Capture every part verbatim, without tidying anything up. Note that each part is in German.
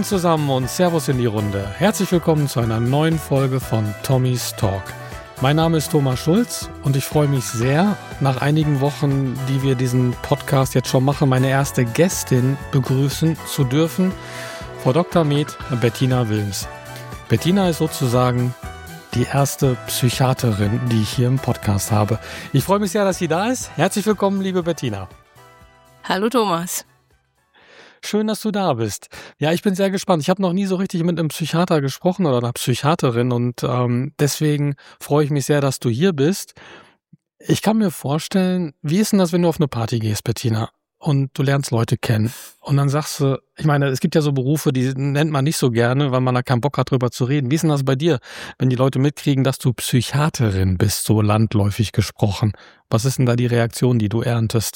Moin zusammen und Servus in die Runde. Herzlich willkommen zu einer neuen Folge von Tommy's Talk. Mein Name ist Thomas Schulz und ich freue mich sehr, nach einigen Wochen, die wir diesen Podcast jetzt schon machen, meine erste Gästin begrüßen zu dürfen, Frau Doktor Med. Bettina Wilms. Bettina ist sozusagen die erste Psychiaterin, die ich hier im Podcast habe. Ich freue mich sehr, dass sie da ist. Herzlich willkommen, liebe Bettina. Hallo Thomas. Schön, dass du da bist. Ja, ich bin sehr gespannt. Ich habe noch nie so richtig mit einem Psychiater gesprochen oder einer Psychiaterin und ähm, deswegen freue ich mich sehr, dass du hier bist. Ich kann mir vorstellen, wie ist denn das, wenn du auf eine Party gehst, Bettina, und du lernst Leute kennen und dann sagst du, ich meine, es gibt ja so Berufe, die nennt man nicht so gerne, weil man da keinen Bock hat, drüber zu reden. Wie ist denn das bei dir, wenn die Leute mitkriegen, dass du Psychiaterin bist, so landläufig gesprochen? Was ist denn da die Reaktion, die du erntest?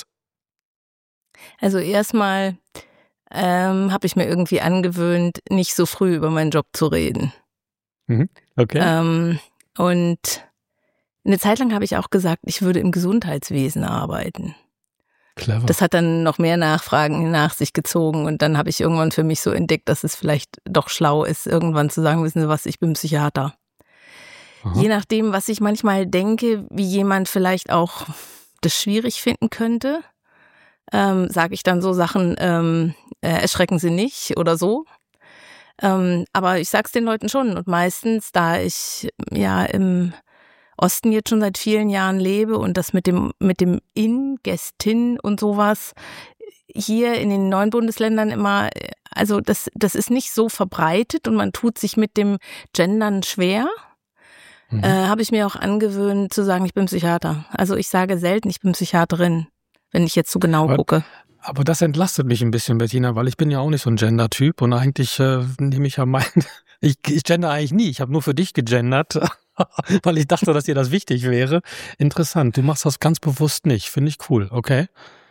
Also erstmal ähm, habe ich mir irgendwie angewöhnt, nicht so früh über meinen Job zu reden. Mhm. Okay. Ähm, und eine Zeit lang habe ich auch gesagt, ich würde im Gesundheitswesen arbeiten. Clever. Das hat dann noch mehr Nachfragen nach sich gezogen und dann habe ich irgendwann für mich so entdeckt, dass es vielleicht doch schlau ist, irgendwann zu sagen, wissen Sie was, ich bin Psychiater. Aha. Je nachdem, was ich manchmal denke, wie jemand vielleicht auch das schwierig finden könnte, ähm, sage ich dann so Sachen, ähm, äh, erschrecken Sie nicht oder so. Ähm, aber ich sag's den Leuten schon und meistens, da ich ja im Osten jetzt schon seit vielen Jahren lebe und das mit dem mit dem In, Gästin und sowas hier in den neuen Bundesländern immer, also das das ist nicht so verbreitet und man tut sich mit dem Gendern schwer. Mhm. Äh, habe ich mir auch angewöhnt zu sagen, ich bin Psychiater. Also ich sage selten, ich bin Psychiaterin, wenn ich jetzt so genau aber, gucke. Aber das entlastet mich ein bisschen, Bettina, weil ich bin ja auch nicht so ein Gender-Typ und eigentlich äh, nehme ich ja mein, ich, ich gender eigentlich nie, ich habe nur für dich gegendert, weil ich dachte, dass dir das wichtig wäre. Interessant, du machst das ganz bewusst nicht, finde ich cool, okay?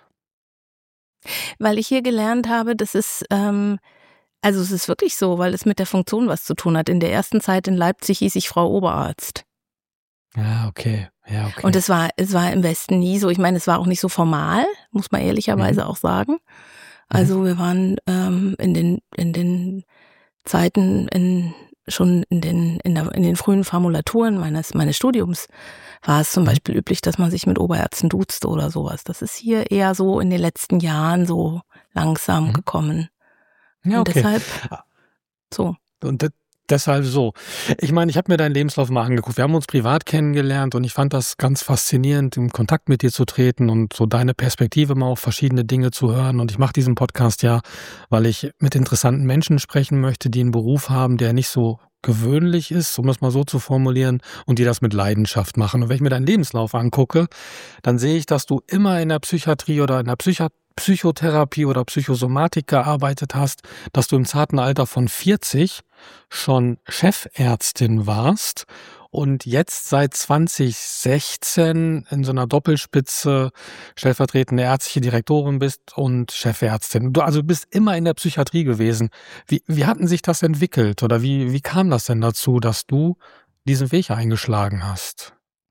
Weil ich hier gelernt habe, das ist, ähm, also es ist wirklich so, weil es mit der Funktion was zu tun hat. In der ersten Zeit in Leipzig hieß ich Frau Oberarzt. Ja, okay. Ja, okay. Und es war, es war im Westen nie so, ich meine, es war auch nicht so formal, muss man ehrlicherweise mhm. auch sagen. Also mhm. wir waren ähm, in den, in den Zeiten, in, schon in den, in, der, in den frühen Formulaturen meines, meines Studiums war es zum mhm. Beispiel üblich, dass man sich mit Oberärzten duzt oder sowas. Das ist hier eher so in den letzten Jahren so langsam mhm. gekommen. Ja, und okay. deshalb so. Und das Deshalb so. Ich meine, ich habe mir deinen Lebenslauf mal angeguckt. Wir haben uns privat kennengelernt und ich fand das ganz faszinierend, in Kontakt mit dir zu treten und so deine Perspektive mal auf verschiedene Dinge zu hören. Und ich mache diesen Podcast ja, weil ich mit interessanten Menschen sprechen möchte, die einen Beruf haben, der nicht so gewöhnlich ist, um es mal so zu formulieren, und die das mit Leidenschaft machen. Und wenn ich mir deinen Lebenslauf angucke, dann sehe ich, dass du immer in der Psychiatrie oder in der Psychiatrie Psychotherapie oder Psychosomatik gearbeitet hast, dass du im zarten Alter von vierzig schon Chefärztin warst und jetzt seit zwanzig sechzehn in so einer Doppelspitze stellvertretende ärztliche Direktorin bist und Chefärztin. Du also bist immer in der Psychiatrie gewesen. Wie, wie hatten sich das entwickelt oder wie, wie kam das denn dazu, dass du diesen Weg eingeschlagen hast?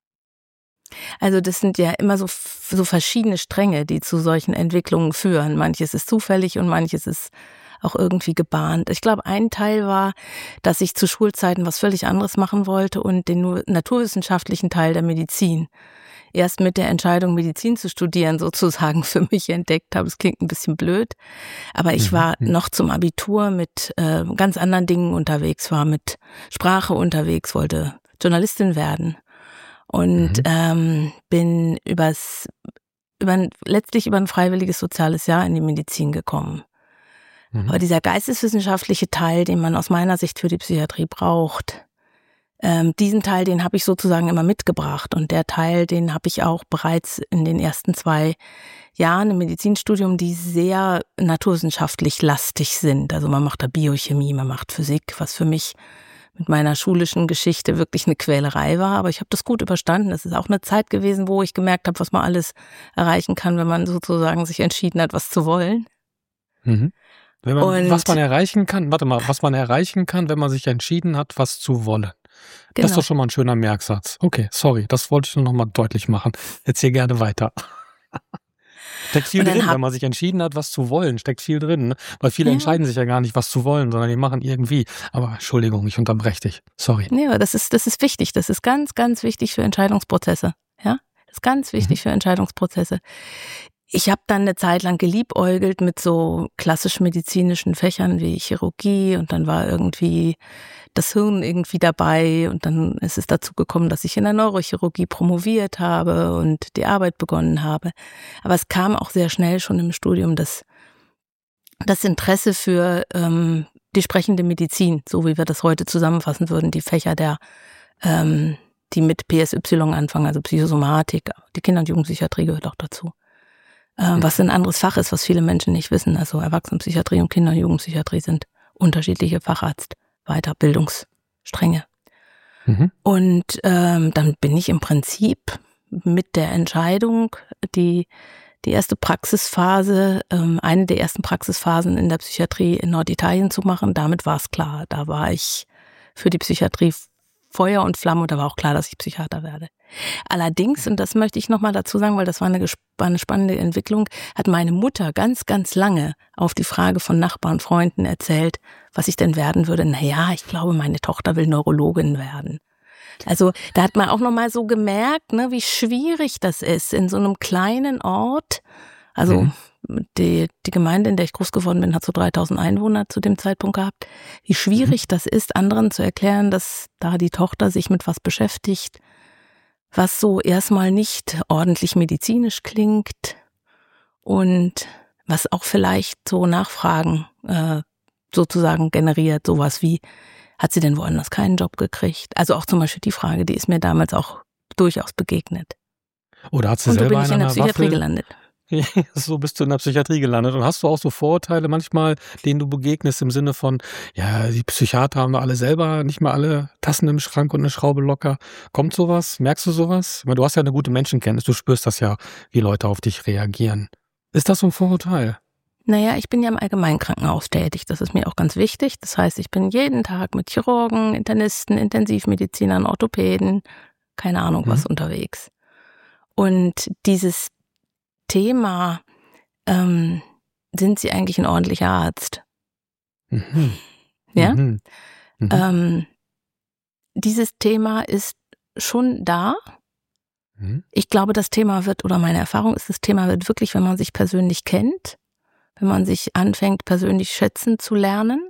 Also das sind ja immer so, so verschiedene Stränge, die zu solchen Entwicklungen führen. Manches ist zufällig und manches ist auch irgendwie gebahnt. Ich glaube, ein Teil war, dass ich zu Schulzeiten was völlig anderes machen wollte und den naturwissenschaftlichen Teil der Medizin erst mit der Entscheidung, Medizin zu studieren, sozusagen für mich entdeckt habe. Es klingt ein bisschen blöd, aber ich war noch zum Abitur mit äh, ganz anderen Dingen unterwegs, war mit Sprache unterwegs, wollte Journalistin werden. Und mhm. ähm, bin übers, über, letztlich über ein freiwilliges soziales Jahr in die Medizin gekommen. Mhm. Aber dieser geisteswissenschaftliche Teil, den man aus meiner Sicht für die Psychiatrie braucht, ähm, diesen Teil, den habe ich sozusagen immer mitgebracht. Und der Teil, den habe ich auch bereits in den ersten zwei Jahren im Medizinstudium, die sehr naturwissenschaftlich lastig sind. Also man macht da Biochemie, man macht Physik, was für mich mit meiner schulischen Geschichte wirklich eine Quälerei war, aber ich habe das gut überstanden. Es ist auch eine Zeit gewesen, wo ich gemerkt habe, was man alles erreichen kann, wenn man sozusagen sich entschieden hat, was zu wollen. Mhm. Wenn man, Und, was man erreichen kann, warte mal, was man erreichen kann, wenn man sich entschieden hat, was zu wollen. Genau. Das ist doch schon mal ein schöner Merksatz. Okay, sorry, das wollte ich nur noch mal deutlich machen. Erzähl gerne weiter. Steckt viel drin, wenn man sich entschieden hat, was zu wollen, steckt viel drin. Ne? Weil viele ja. entscheiden sich ja gar nicht, was zu wollen, sondern die machen irgendwie. Aber Entschuldigung, ich unterbreche dich. Sorry. Nee, aber das ist, das ist wichtig. Das ist ganz, ganz wichtig für Entscheidungsprozesse. Ja, das ist ganz wichtig mhm. für Entscheidungsprozesse. Ich habe dann eine Zeit lang geliebäugelt mit so klassisch medizinischen Fächern wie Chirurgie und dann war irgendwie das Hirn irgendwie dabei und dann ist es dazu gekommen, dass ich in der Neurochirurgie promoviert habe und die Arbeit begonnen habe. Aber es kam auch sehr schnell schon im Studium das, das Interesse für ähm, die sprechende Medizin, so wie wir das heute zusammenfassen würden, die Fächer der ähm, die mit P S Y anfangen, also Psychosomatik, die Kinder- und Jugendpsychiatrie gehört auch dazu. Ähm, was ein anderes Fach ist, was viele Menschen nicht wissen. Also Erwachsenenpsychiatrie und Kinder- und Jugendpsychiatrie sind unterschiedliche Facharzt-Weiterbildungsstränge. Mhm. Und ähm, dann bin ich im Prinzip mit der Entscheidung, die die erste Praxisphase, ähm, eine der ersten Praxisphasen in der Psychiatrie in Norditalien zu machen, damit war es klar. Da war ich für die Psychiatrie Feuer und Flamme und da war auch klar, dass ich Psychiater werde. Allerdings, und das möchte ich nochmal dazu sagen, weil das war eine, war eine spannende Entwicklung, hat meine Mutter ganz, ganz lange auf die Frage von Nachbarn, Freunden erzählt, was ich denn werden würde. Naja, ich glaube, meine Tochter will Neurologin werden. Also da hat man auch nochmal so gemerkt, ne, wie schwierig das ist in so einem kleinen Ort. Also mhm. die, die Gemeinde, in der ich groß geworden bin, hat so dreitausend Einwohner zu dem Zeitpunkt gehabt. Wie schwierig mhm. das ist, anderen zu erklären, dass da die Tochter sich mit was beschäftigt, was so erstmal nicht ordentlich medizinisch klingt und was auch vielleicht so Nachfragen äh, sozusagen generiert, sowas wie, hat sie denn woanders keinen Job gekriegt? Also auch zum Beispiel die Frage, die ist mir damals auch durchaus begegnet. Oder hat sie und so selber bin ich in der Psychiatrie Waffel gelandet. Ja, so bist du in der Psychiatrie gelandet. Und hast du auch so Vorurteile manchmal, denen du begegnest im Sinne von, ja, die Psychiater haben doch alle selber nicht mal alle Tassen im Schrank und eine Schraube locker. Kommt sowas? Merkst du sowas? Ich meine, du hast ja eine gute Menschenkenntnis, du spürst das ja, wie Leute auf dich reagieren. Ist das so ein Vorurteil? Naja, ich bin ja im Allgemeinkrankenhaus tätig. Das ist mir auch ganz wichtig. Das heißt, ich bin jeden Tag mit Chirurgen, Internisten, Intensivmedizinern, Orthopäden, keine Ahnung was, mhm. unterwegs. Und dieses Thema, ähm, sind Sie eigentlich ein ordentlicher Arzt? Mhm. Ja? Mhm. Mhm. Ähm, dieses Thema ist schon da. Mhm. Ich glaube, das Thema wird, oder meine Erfahrung ist, das Thema wird wirklich, wenn man sich persönlich kennt, wenn man sich anfängt, persönlich schätzen zu lernen.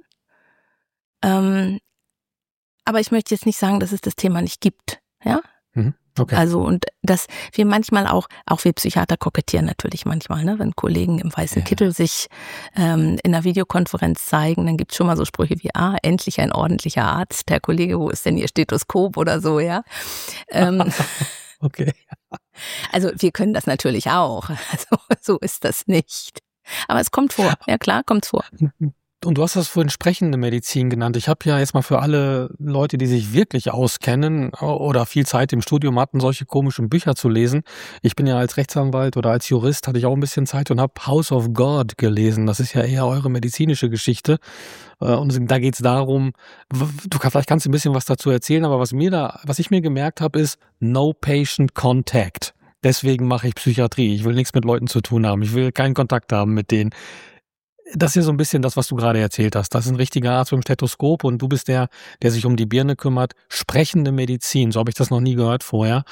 Ähm, aber ich möchte jetzt nicht sagen, dass es das Thema nicht gibt. Ja? Mhm. Okay. Also, und dass wir manchmal auch, auch wir Psychiater kokettieren natürlich manchmal, ne? Wenn Kollegen im weißen ja. Kittel sich ähm, in einer Videokonferenz zeigen, dann gibt's schon mal so Sprüche wie, ah, endlich ein ordentlicher Arzt. Herr Kollege, wo ist denn Ihr Stethoskop oder so, ja? Ähm, okay. Also, wir können das natürlich auch. Also, so ist das nicht. Aber es kommt vor. Ja klar, kommt vor. Und du hast das vorhin sprechende Medizin genannt. Ich habe ja jetzt mal für alle Leute, die sich wirklich auskennen oder viel Zeit im Studium hatten, solche komischen Bücher zu lesen. Ich bin ja als Rechtsanwalt oder als Jurist, hatte ich auch ein bisschen Zeit und habe House of God gelesen. Das ist ja eher eure medizinische Geschichte. Und da geht es darum, du kannst, vielleicht kannst du ein bisschen was dazu erzählen, aber was mir da, was ich mir gemerkt habe, ist No Patient Contact. Deswegen mache ich Psychiatrie. Ich will nichts mit Leuten zu tun haben. Ich will keinen Kontakt haben mit denen. Das ist ja so ein bisschen das, was du gerade erzählt hast. Das ist ein richtiger Arzt mit dem Stethoskop und du bist der, der sich um die Birne kümmert. Sprechende Medizin, so habe ich das noch nie gehört vorher.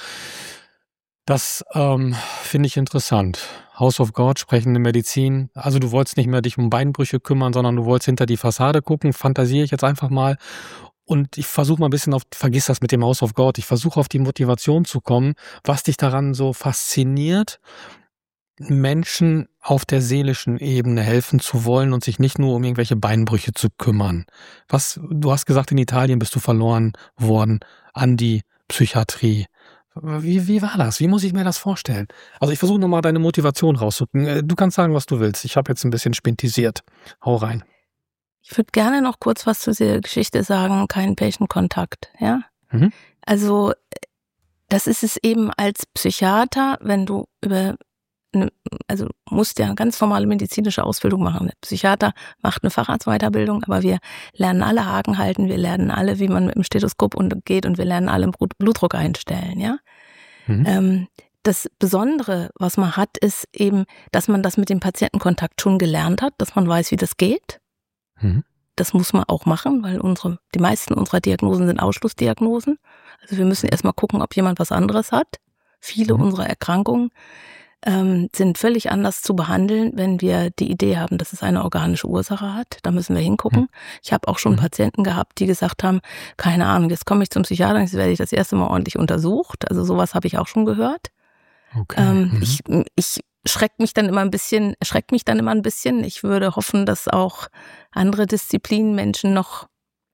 Das ähm, finde ich interessant. House of God, sprechende Medizin. Also du wolltest nicht mehr dich um Beinbrüche kümmern, sondern du wolltest hinter die Fassade gucken. Fantasiere ich jetzt einfach mal. Und ich versuche mal ein bisschen auf, vergiss das mit dem House of God, ich versuche auf die Motivation zu kommen, was dich daran so fasziniert, Menschen auf der seelischen Ebene helfen zu wollen und sich nicht nur um irgendwelche Beinbrüche zu kümmern. Was, du hast gesagt, in Italien bist du verloren worden an die Psychiatrie. Wie, wie war das? Wie muss ich mir das vorstellen? Also ich versuche nochmal deine Motivation rauszukriegen. Du kannst sagen, was du willst. Ich habe jetzt ein bisschen spintisiert. Hau rein. Ich würde gerne noch kurz was zu dieser Geschichte sagen, kein Patient-Kontakt, ja? Mhm. Also das ist es eben als Psychiater, wenn du über also musst ja eine ganz normale medizinische Ausbildung machen. Der Psychiater macht eine Facharztweiterbildung, aber wir lernen alle Haken halten, wir lernen alle, wie man mit dem Stethoskop geht und wir lernen alle Blutdruck einstellen, ja. Mhm. Ähm, das Besondere, was man hat, ist eben, dass man das mit dem Patientenkontakt schon gelernt hat, dass man weiß, wie das geht. Mhm. Das muss man auch machen, weil unsere, die meisten unserer Diagnosen sind Ausschlussdiagnosen. Also wir müssen erstmal gucken, ob jemand was anderes hat. Viele Mhm. unserer Erkrankungen ähm, sind völlig anders zu behandeln, wenn wir die Idee haben, dass es eine organische Ursache hat. Da müssen wir hingucken. Mhm. Ich habe auch schon Mhm. Patienten gehabt, die gesagt haben, keine Ahnung, jetzt komme ich zum Psychiater, jetzt werde ich das erste Mal ordentlich untersucht. Also sowas habe ich auch schon gehört. Okay. Ähm, Mhm. ich ich schreck mich dann immer ein bisschen, erschreckt mich dann immer ein bisschen. Ich würde hoffen, dass auch andere Disziplinen Menschen noch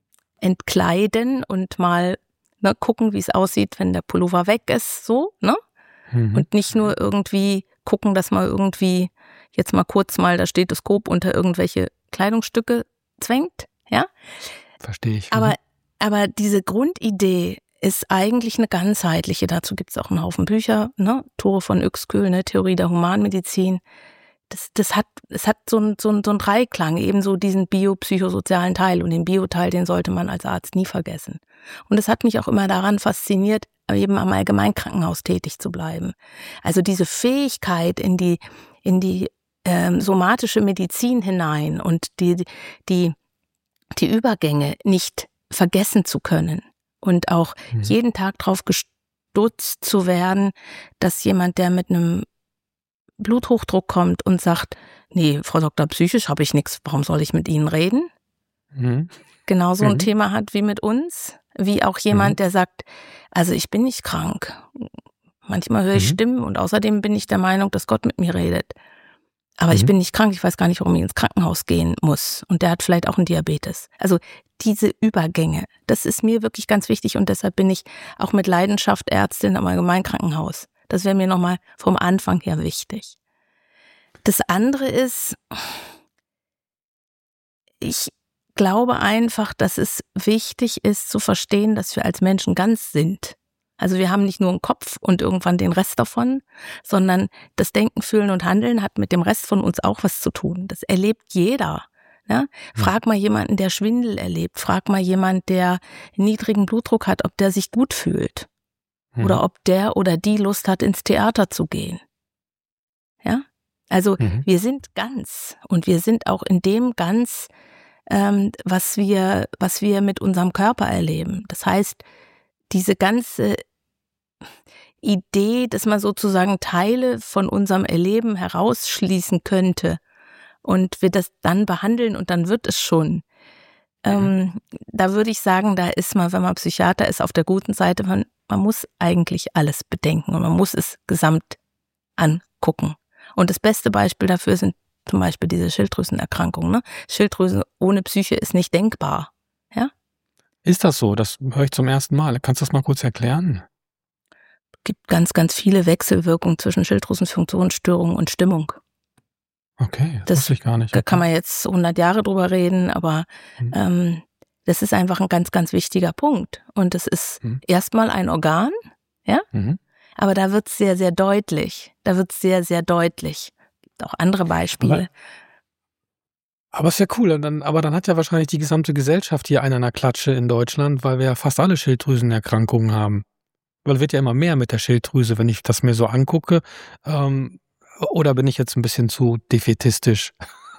entkleiden und mal ne, gucken, wie es aussieht, wenn der Pullover weg ist, so, ne? Mhm. Und nicht nur irgendwie gucken, dass man irgendwie jetzt mal kurz mal das Stethoskop unter irgendwelche Kleidungsstücke zwängt, ja? Verstehe ich. Aber, Mhm. aber diese Grundidee ist eigentlich eine ganzheitliche. Dazu gibt es auch einen Haufen Bücher, ne? Tore von Uexküll, ne? Theorie der Humanmedizin. Das, das hat, es hat so ein, so ein, so ein Dreiklang, eben so diesen biopsychosozialen Teil. Und den Bioteil, den sollte man als Arzt nie vergessen. Und es hat mich auch immer daran fasziniert, eben am Allgemeinkrankenhaus tätig zu bleiben. Also diese Fähigkeit in die, in die ähm, somatische Medizin hinein und die, die, die Übergänge nicht vergessen zu können und auch Mhm. jeden Tag drauf gestutzt zu werden, dass jemand, der mit einem Bluthochdruck kommt und sagt, nee, Frau Doktor, psychisch habe ich nichts, warum soll ich mit Ihnen reden? Mhm. Genauso ein Mhm. Thema hat wie mit uns, wie auch Mhm. jemand, der sagt, also ich bin nicht krank. Manchmal höre ich Mhm. Stimmen und außerdem bin ich der Meinung, dass Gott mit mir redet. Aber ich Mhm. bin nicht krank, ich weiß gar nicht, warum ich ins Krankenhaus gehen muss. Und der hat vielleicht auch einen Diabetes. Also diese Übergänge, das ist mir wirklich ganz wichtig und deshalb bin ich auch mit Leidenschaft Ärztin am Allgemeinkrankenhaus. Das wäre mir nochmal vom Anfang her wichtig. Das andere ist, ich glaube einfach, dass es wichtig ist zu verstehen, dass wir als Menschen ganz sind. Also wir haben nicht nur einen Kopf und irgendwann den Rest davon, sondern das Denken, Fühlen und Handeln hat mit dem Rest von uns auch was zu tun. Das erlebt jeder. Ne? Frag mal jemanden, der Schwindel erlebt. Frag mal jemanden, der niedrigen Blutdruck hat, ob der sich gut fühlt. Mhm. Oder ob der oder die Lust hat, ins Theater zu gehen. Ja? Also Mhm. wir sind ganz und wir sind auch in dem ganz, ähm, was wir, was wir mit unserem Körper erleben. Das heißt, diese ganze Idee, dass man sozusagen Teile von unserem Erleben herausschließen könnte und wir das dann behandeln und dann wird es schon. Mhm. Ähm, da würde ich sagen, da ist man, wenn man Psychiater ist, auf der guten Seite. Man, man muss eigentlich alles bedenken und man muss es gesamt angucken. Und das beste Beispiel dafür sind zum Beispiel diese Schilddrüsenerkrankungen. Ne? Schilddrüse ohne Psyche ist nicht denkbar. Ja? Ist das so? Das höre ich zum ersten Mal. Kannst du das mal kurz erklären? Es gibt ganz, ganz viele Wechselwirkungen zwischen Schilddrüsenfunktionsstörung und Stimmung. Okay, das Das wusste ich gar nicht. da kann Okay. man jetzt hundert Jahre drüber reden, aber Mhm. ähm, das ist einfach ein ganz, ganz wichtiger Punkt. Und das ist Mhm. erstmal ein Organ, ja, Mhm. aber da wird es sehr, sehr deutlich. Da wird es sehr, sehr deutlich. Gibt auch andere Aber Beispiele. aber ist ja cool. Und dann aber dann hat ja wahrscheinlich die gesamte Gesellschaft hier einen an der Klatsche in Deutschland, weil wir ja fast alle Schilddrüsenerkrankungen haben. Weil wird ja immer mehr mit der Schilddrüse, wenn ich das mir so angucke. Ähm, oder bin ich jetzt ein bisschen zu defätistisch?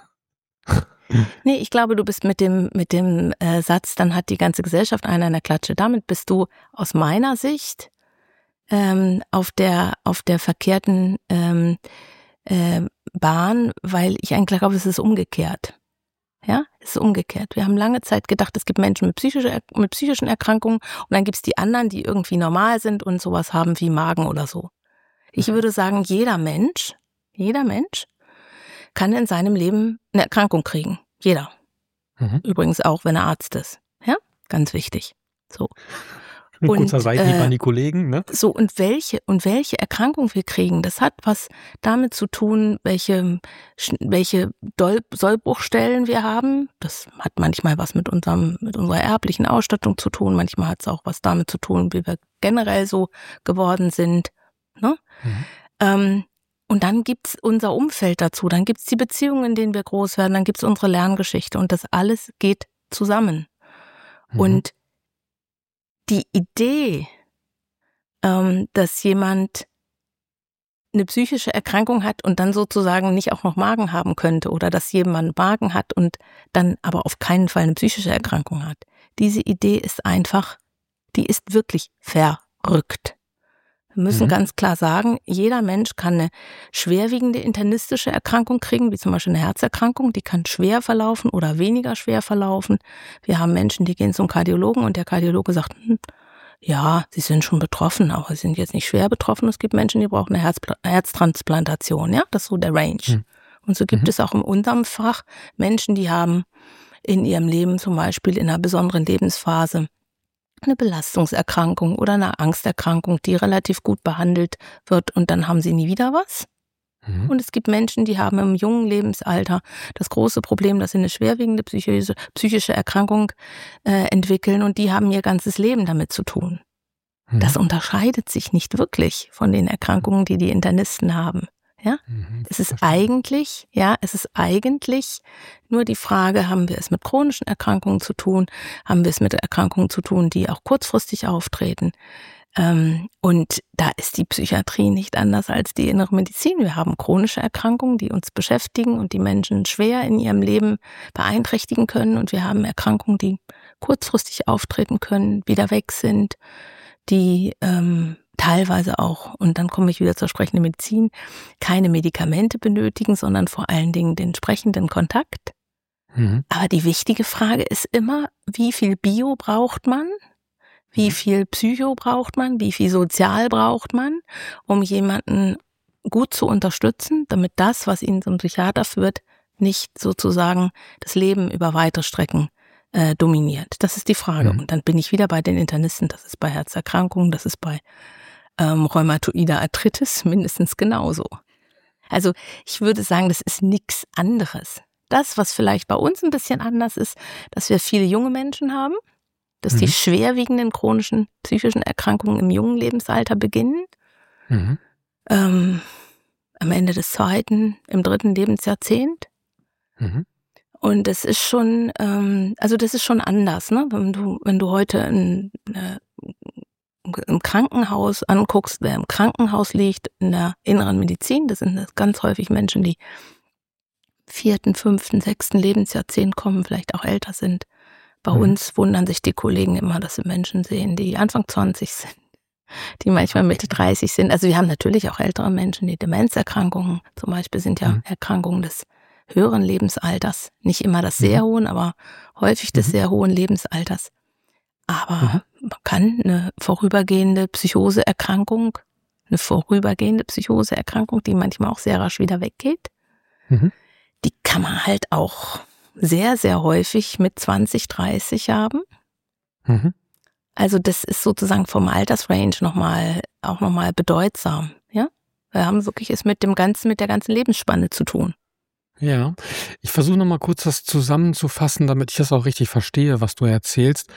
Nee, ich glaube, du bist mit dem, mit dem äh, Satz, dann hat die ganze Gesellschaft einen an der Klatsche. Damit bist du aus meiner Sicht ähm, auf der, auf der verkehrten ähm, äh, Bahn, weil ich eigentlich glaube, es ist umgekehrt. Ja, es ist umgekehrt. Wir haben lange Zeit gedacht, es gibt Menschen mit, psychische, mit psychischen Erkrankungen und dann gibt es die anderen, die irgendwie normal sind und sowas haben wie Magen oder so. Ich Mhm. würde sagen, jeder Mensch, jeder Mensch kann in seinem Leben eine Erkrankung kriegen. Jeder. Mhm. Übrigens auch, wenn er Arzt ist. Ja, ganz wichtig. So. 'N Und kurzer Seitenhieb äh, an die Kollegen, ne? so, und welche, und welche Erkrankung wir kriegen, das hat was damit zu tun, welche, Sch- welche Doll- Sollbruchstellen wir haben. Das hat manchmal was mit unserem, mit unserer erblichen Ausstattung zu tun. Manchmal hat es auch was damit zu tun, wie wir generell so geworden sind. Ne? Mhm. Ähm, und dann gibt's unser Umfeld dazu. Dann gibt's die Beziehungen, in denen wir groß werden. Dann gibt's unsere Lerngeschichte. Und das alles geht zusammen. Mhm. Und die Idee, ähm, dass jemand eine psychische Erkrankung hat und dann sozusagen nicht auch noch Magen haben könnte oder dass jemand Magen hat und dann aber auf keinen Fall eine psychische Erkrankung hat. Diese Idee ist einfach, die ist wirklich verrückt. Wir müssen Mhm. ganz klar sagen, jeder Mensch kann eine schwerwiegende internistische Erkrankung kriegen, wie zum Beispiel eine Herzerkrankung, die kann schwer verlaufen oder weniger schwer verlaufen. Wir haben Menschen, die gehen zum Kardiologen und der Kardiologe sagt, hm, ja, sie sind schon betroffen, aber sie sind jetzt nicht schwer betroffen. Es gibt Menschen, die brauchen eine Herzpla- Herztransplantation, ja, das ist so der Range. Mhm. Und so gibt Mhm. es auch in unserem Fach Menschen, die haben in ihrem Leben zum Beispiel in einer besonderen Lebensphase eine Belastungserkrankung oder eine Angsterkrankung, die relativ gut behandelt wird und dann haben sie nie wieder was. Mhm. Und es gibt Menschen, die haben im jungen Lebensalter das große Problem, dass sie eine schwerwiegende psychische, psychische Erkrankung äh, entwickeln und die haben ihr ganzes Leben damit zu tun. Mhm. Das unterscheidet sich nicht wirklich von den Erkrankungen, die die Internisten haben. Ja, Mhm. es ist Verstehe. eigentlich, ja, es ist eigentlich nur die Frage, haben wir es mit chronischen Erkrankungen zu tun, haben wir es mit Erkrankungen zu tun, die auch kurzfristig auftreten. Ähm, und da ist die Psychiatrie nicht anders als die innere Medizin. Wir haben chronische Erkrankungen, die uns beschäftigen und die Menschen schwer in ihrem Leben beeinträchtigen können. Und wir haben Erkrankungen, die kurzfristig auftreten können, wieder weg sind, die ähm, teilweise auch, und dann komme ich wieder zur sprechenden Medizin, keine Medikamente benötigen, sondern vor allen Dingen den sprechenden Kontakt. Mhm. Aber die wichtige Frage ist immer, wie viel Bio braucht man? Wie viel Psycho braucht man? Wie viel Sozial braucht man, um jemanden gut zu unterstützen, damit das, was ihn zum Psychiater führt, nicht sozusagen das Leben über weite Strecken äh, dominiert? Das ist die Frage. Mhm. Und dann bin ich wieder bei den Internisten. Das ist bei Herzerkrankungen, das ist bei ähm, rheumatoider Arthritis mindestens genauso. Also ich würde sagen, das ist nichts anderes. Das, was vielleicht bei uns ein bisschen anders ist, dass wir viele junge Menschen haben, dass die Mhm. schwerwiegenden chronischen psychischen Erkrankungen im jungen Lebensalter beginnen, Mhm. ähm, am Ende des zweiten, im dritten Lebensjahrzehnt. Mhm. Und das ist schon, ähm, also das ist schon anders, ne? Wenn du, wenn du heute in, äh, im Krankenhaus anguckst, wer im Krankenhaus liegt, in der inneren Medizin, das sind ganz häufig Menschen, die vierten, fünften, sechsten Lebensjahrzehnt kommen, vielleicht auch älter sind. Bei Mhm. uns wundern sich die Kollegen immer, dass sie Menschen sehen, die Anfang zwanzig sind, die manchmal Mitte dreißig sind. Also wir haben natürlich auch ältere Menschen, die Demenzerkrankungen zum Beispiel sind ja Mhm. Erkrankungen des höheren Lebensalters. Nicht immer das sehr Mhm. hohen, aber häufig des Mhm. sehr hohen Lebensalters. Mhm. Aber man kann eine vorübergehende Psychoseerkrankung, eine vorübergehende Psychoseerkrankung, die manchmal auch sehr rasch wieder weggeht, Mhm. die kann man halt auch sehr, sehr häufig mit zwanzig, dreißig haben. Mhm. Also das ist sozusagen vom Altersrange nochmal, auch nochmal bedeutsam, ja. Wir haben wirklich es mit dem ganzen, mit der ganzen Lebensspanne zu tun. Ja, ich versuche noch mal kurz das zusammenzufassen, damit ich das auch richtig verstehe, was du erzählst.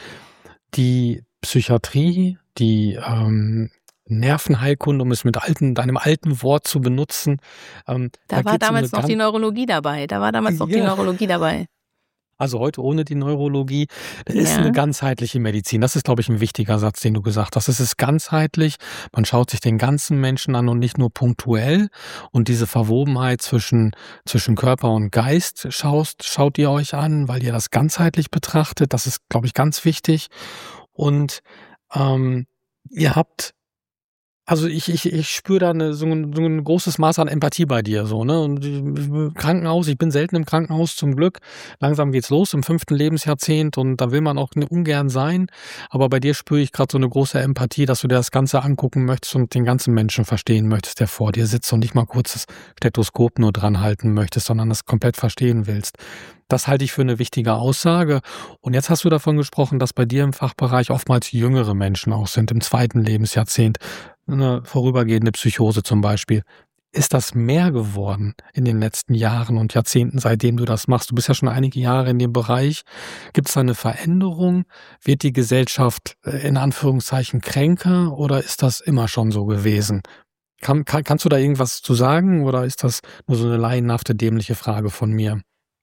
Die Psychiatrie, die ähm, Nervenheilkunde, um es mit alten, deinem alten Wort zu benutzen, ähm, da Da war geht es um eine damals noch die ganz, Neurologie dabei. Da war damals noch die ja, Neurologie dabei. also heute ohne die Neurologie, das ist eine Ja. ganzheitliche Medizin. Das ist, glaube ich, ein wichtiger Satz, den du gesagt hast. Es ist ganzheitlich. Man schaut sich den ganzen Menschen an und nicht nur punktuell. Und diese Verwobenheit zwischen, zwischen Körper und Geist schaust, schaut ihr euch an, weil ihr das ganzheitlich betrachtet. Das ist, glaube ich, ganz wichtig. Und ähm, ihr habt also ich ich ich spüre da 'ne so 'n so 'n großes Maß an Empathie bei dir so, ne? Und ich Krankenhaus ich bin selten im Krankenhaus zum Glück. Langsam geht's los im fünften Lebensjahrzehnt und da will man auch n ungern sein. Aber bei dir spüre ich grad so 'ne große Empathie, dass du dir das Ganze angucken möchtest und den ganzen Menschen verstehen möchtest, der vor dir sitzt und nicht mal kurz das Stethoskop nur dran halten möchtest, sondern das komplett verstehen willst. Das halte ich für 'ne wichtige Aussage. Und jetzt hast du davon gesprochen, dass bei dir im Fachbereich oftmals jüngere Menschen auch sind, im zweiten Lebensjahrzehnt. 'Ne vorübergehende Psychose zum Beispiel. Ist das mehr geworden in den letzten Jahren und Jahrzehnten, seitdem du das machst? Du bist ja schon einige Jahre in dem Bereich. Gibt's da 'ne Veränderung? Wird die Gesellschaft, äh, in Anführungszeichen kränker oder ist das immer schon so gewesen? Kann kann kannst du da irgendwas zu sagen oder ist das nur so 'ne laienhafte, dämliche Frage von mir?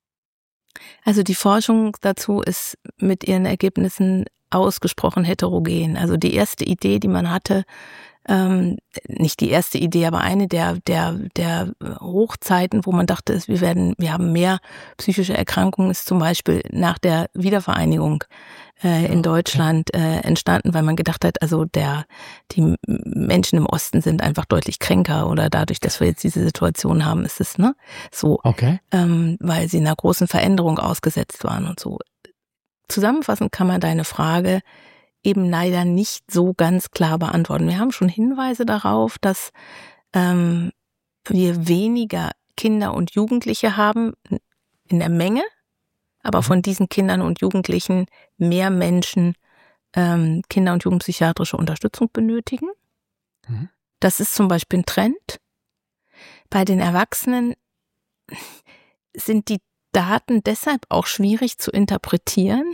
Also die Forschung dazu ist mit ihren Ergebnissen ausgesprochen heterogen. Also die erste Idee, die man hatte, ähm, nicht die erste Idee, aber eine der, der, der Hochzeiten, wo man dachte, wir werden, wir haben mehr psychische Erkrankungen, ist zum Beispiel nach der Wiedervereinigung äh, in Deutschland äh, entstanden, weil man gedacht hat, also der, die Menschen im Osten sind einfach deutlich kränker oder dadurch, dass wir jetzt diese Situation haben, ist es, ne, so, Okay. ähm, weil sie einer großen Veränderung ausgesetzt waren und so. Zusammenfassend kann man deine Frage eben leider nicht so ganz klar beantworten. Wir haben schon Hinweise darauf, dass ähm, wir weniger Kinder und Jugendliche haben in der Menge, aber Mhm. von diesen Kindern und Jugendlichen mehr Menschen ähm, Kinder- und Jugendpsychiatrische Unterstützung benötigen. Mhm. Das ist zum Beispiel ein Trend. Bei den Erwachsenen sind die Daten deshalb auch schwierig zu interpretieren,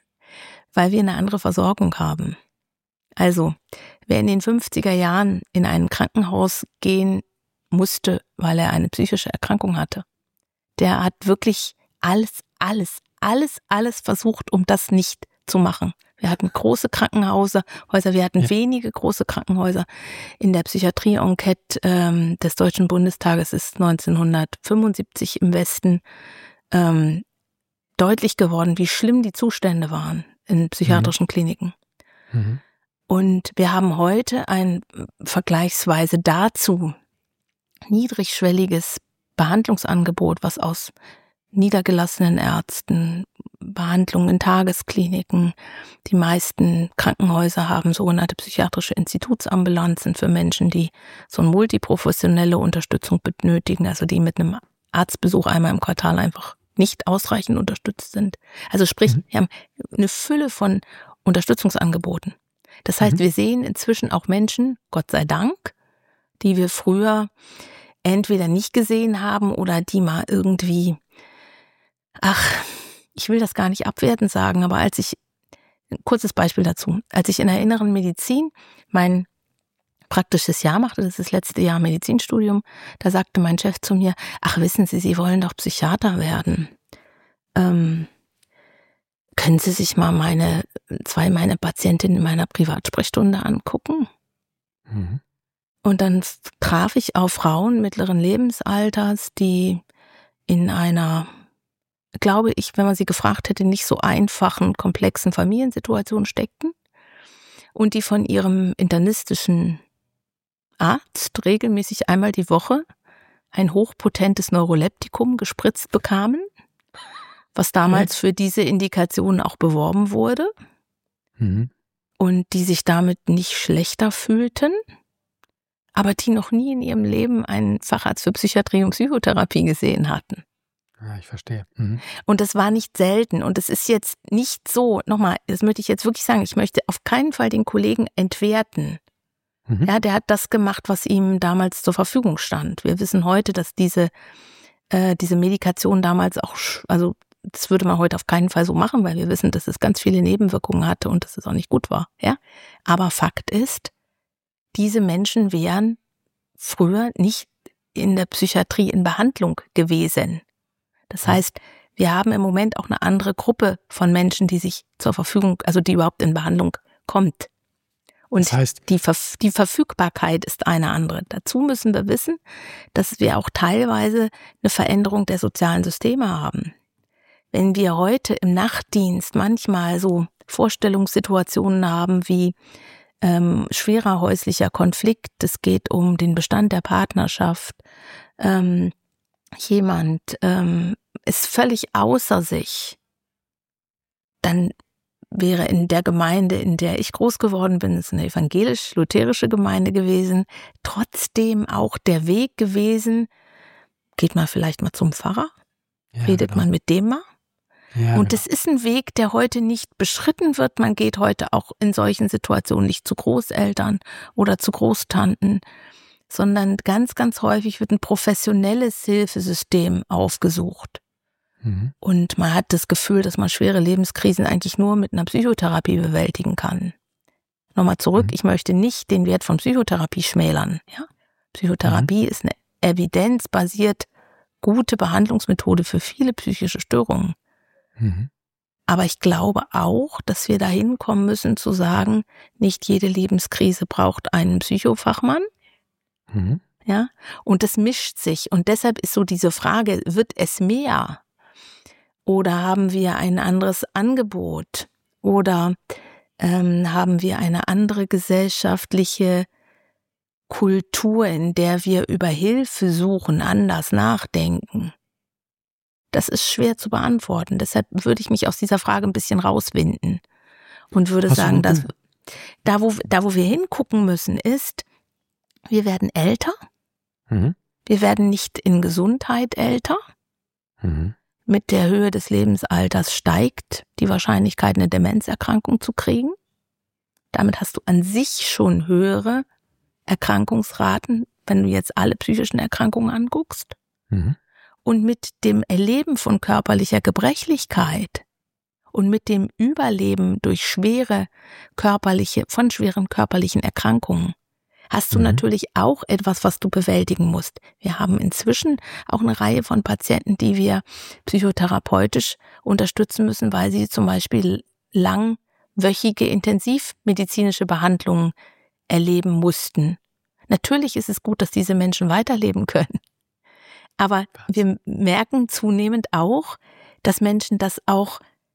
weil wir eine andere Versorgung haben. Also, wer in den fünfziger Jahren in ein Krankenhaus gehen musste, weil er eine psychische Erkrankung hatte, der hat wirklich alles, alles, alles, alles versucht, um das nicht zu machen. Wir hatten große Krankenhäuser, Häuser, wir hatten Ja. wenige große Krankenhäuser. In der Psychiatrie-Enquete ähm, des Deutschen Bundestages ist neunzehnhundertfünfundsiebzig im Westen ähm, deutlich geworden, wie schlimm die Zustände waren in psychiatrischen Kliniken. Mhm. Und wir haben heute ein vergleichsweise dazu niedrigschwelliges Behandlungsangebot, was aus niedergelassenen Ärzten, Behandlungen in Tageskliniken, die meisten Krankenhäuser haben sogenannte psychiatrische Institutsambulanzen für Menschen, die so eine multiprofessionelle Unterstützung benötigen, also die mit einem Arztbesuch einmal im Quartal einfach nicht ausreichend unterstützt sind. Also sprich, Mhm. wir haben eine Fülle von Unterstützungsangeboten. Das heißt, Mhm. wir sehen inzwischen auch Menschen, Gott sei Dank, die wir früher entweder nicht gesehen haben oder die mal irgendwie, ach, ich will das gar nicht abwertend sagen, aber als ich, ein kurzes Beispiel dazu, als ich in der inneren Medizin mein praktisches Jahr machte, das ist das letzte Jahr Medizinstudium, da sagte mein Chef zu mir, ach, wissen Sie, Sie wollen doch Psychiater werden. Ähm, können Sie sich mal meine, zwei meiner Patientinnen in meiner Privatsprechstunde angucken? Mhm. Und dann traf ich auf Frauen mittleren Lebensalters, die in einer, glaube ich, wenn man sie gefragt hätte, nicht so einfachen, komplexen Familiensituation steckten und die von ihrem internistischen Arzt regelmäßig einmal die Woche ein hochpotentes Neuroleptikum gespritzt bekamen, was damals für diese Indikation auch beworben wurde Mhm. und die sich damit nicht schlechter fühlten, aber die noch nie in ihrem Leben einen Facharzt für Psychiatrie und Psychotherapie gesehen hatten. Ja, ich verstehe. Mhm. Und das war nicht selten. Und es ist jetzt nicht so, nochmal, das möchte ich jetzt wirklich sagen, ich möchte auf keinen Fall den Kollegen entwerten. Mhm. Ja, der hat das gemacht, was ihm damals zur Verfügung stand. Wir wissen heute, dass diese, äh, diese Medikation damals auch, also das würde man heute auf keinen Fall so machen, weil wir wissen, dass es ganz viele Nebenwirkungen hatte und dass es auch nicht gut war. Ja, aber Fakt ist, diese Menschen wären früher nicht in der Psychiatrie in Behandlung gewesen. Das heißt, wir haben im Moment auch eine andere Gruppe von Menschen, die sich zur Verfügung, also die überhaupt in Behandlung kommt. Und Das heißt, die, Ver- die Verfügbarkeit ist eine andere. Dazu müssen wir wissen, dass wir auch teilweise eine Veränderung der sozialen Systeme haben. Wenn wir heute im Nachtdienst manchmal so Vorstellungssituationen haben wie ähm, schwerer häuslicher Konflikt, es geht um den Bestand der Partnerschaft, ähm, jemand ähm, ist völlig außer sich, dann wäre in der Gemeinde, in der ich groß geworden bin, es ist eine evangelisch-lutherische Gemeinde gewesen, trotzdem auch der Weg gewesen, geht man vielleicht mal zum Pfarrer, ja, redet genau. man mit dem mal. Ja, Und genau. das ist ein Weg, der heute nicht beschritten wird. Man geht heute auch in solchen Situationen nicht zu Großeltern oder zu Großtanten, sondern ganz, ganz häufig wird ein professionelles Hilfesystem aufgesucht. Mhm. Und man hat das Gefühl, dass man schwere Lebenskrisen eigentlich nur mit einer Psychotherapie bewältigen kann. Nochmal zurück, Mhm. ich möchte nicht den Wert von Psychotherapie schmälern. Ja? Psychotherapie ist eine evidenzbasiert gute Behandlungsmethode für viele psychische Störungen. Mhm. Aber ich glaube auch, dass wir dahin kommen müssen zu sagen, nicht jede Lebenskrise braucht einen Psychofachmann. Mhm. Ja, und das mischt sich. Und deshalb ist so diese Frage, wird es mehr? Oder haben wir ein anderes Angebot? Oder ähm, haben wir eine andere gesellschaftliche Kultur, in der wir über Hilfe suchen, anders nachdenken? Das ist schwer zu beantworten. Deshalb würde ich mich aus dieser Frage ein bisschen rauswinden und würde Hast du sagen, einen dass Punkt? da wo, da, wo wir hingucken müssen, ist, wir werden älter. Mhm. Wir werden nicht in Gesundheit älter. Mhm. Mit der Höhe des Lebensalters steigt die Wahrscheinlichkeit, eine Demenzerkrankung zu kriegen. Damit hast du an sich schon höhere Erkrankungsraten, wenn du jetzt alle psychischen Erkrankungen anguckst. Mhm. Und mit dem Erleben von körperlicher Gebrechlichkeit und mit dem Überleben durch schwere körperliche, von schweren körperlichen Erkrankungen hast du Mhm. natürlich auch etwas, was du bewältigen musst. Wir haben inzwischen auch eine Reihe von Patienten, die wir psychotherapeutisch unterstützen müssen, weil sie zum Beispiel langwöchige intensivmedizinische Behandlungen erleben mussten. Natürlich ist es gut, dass diese Menschen weiterleben können. Aber wir merken zunehmend auch, dass Menschen das auch,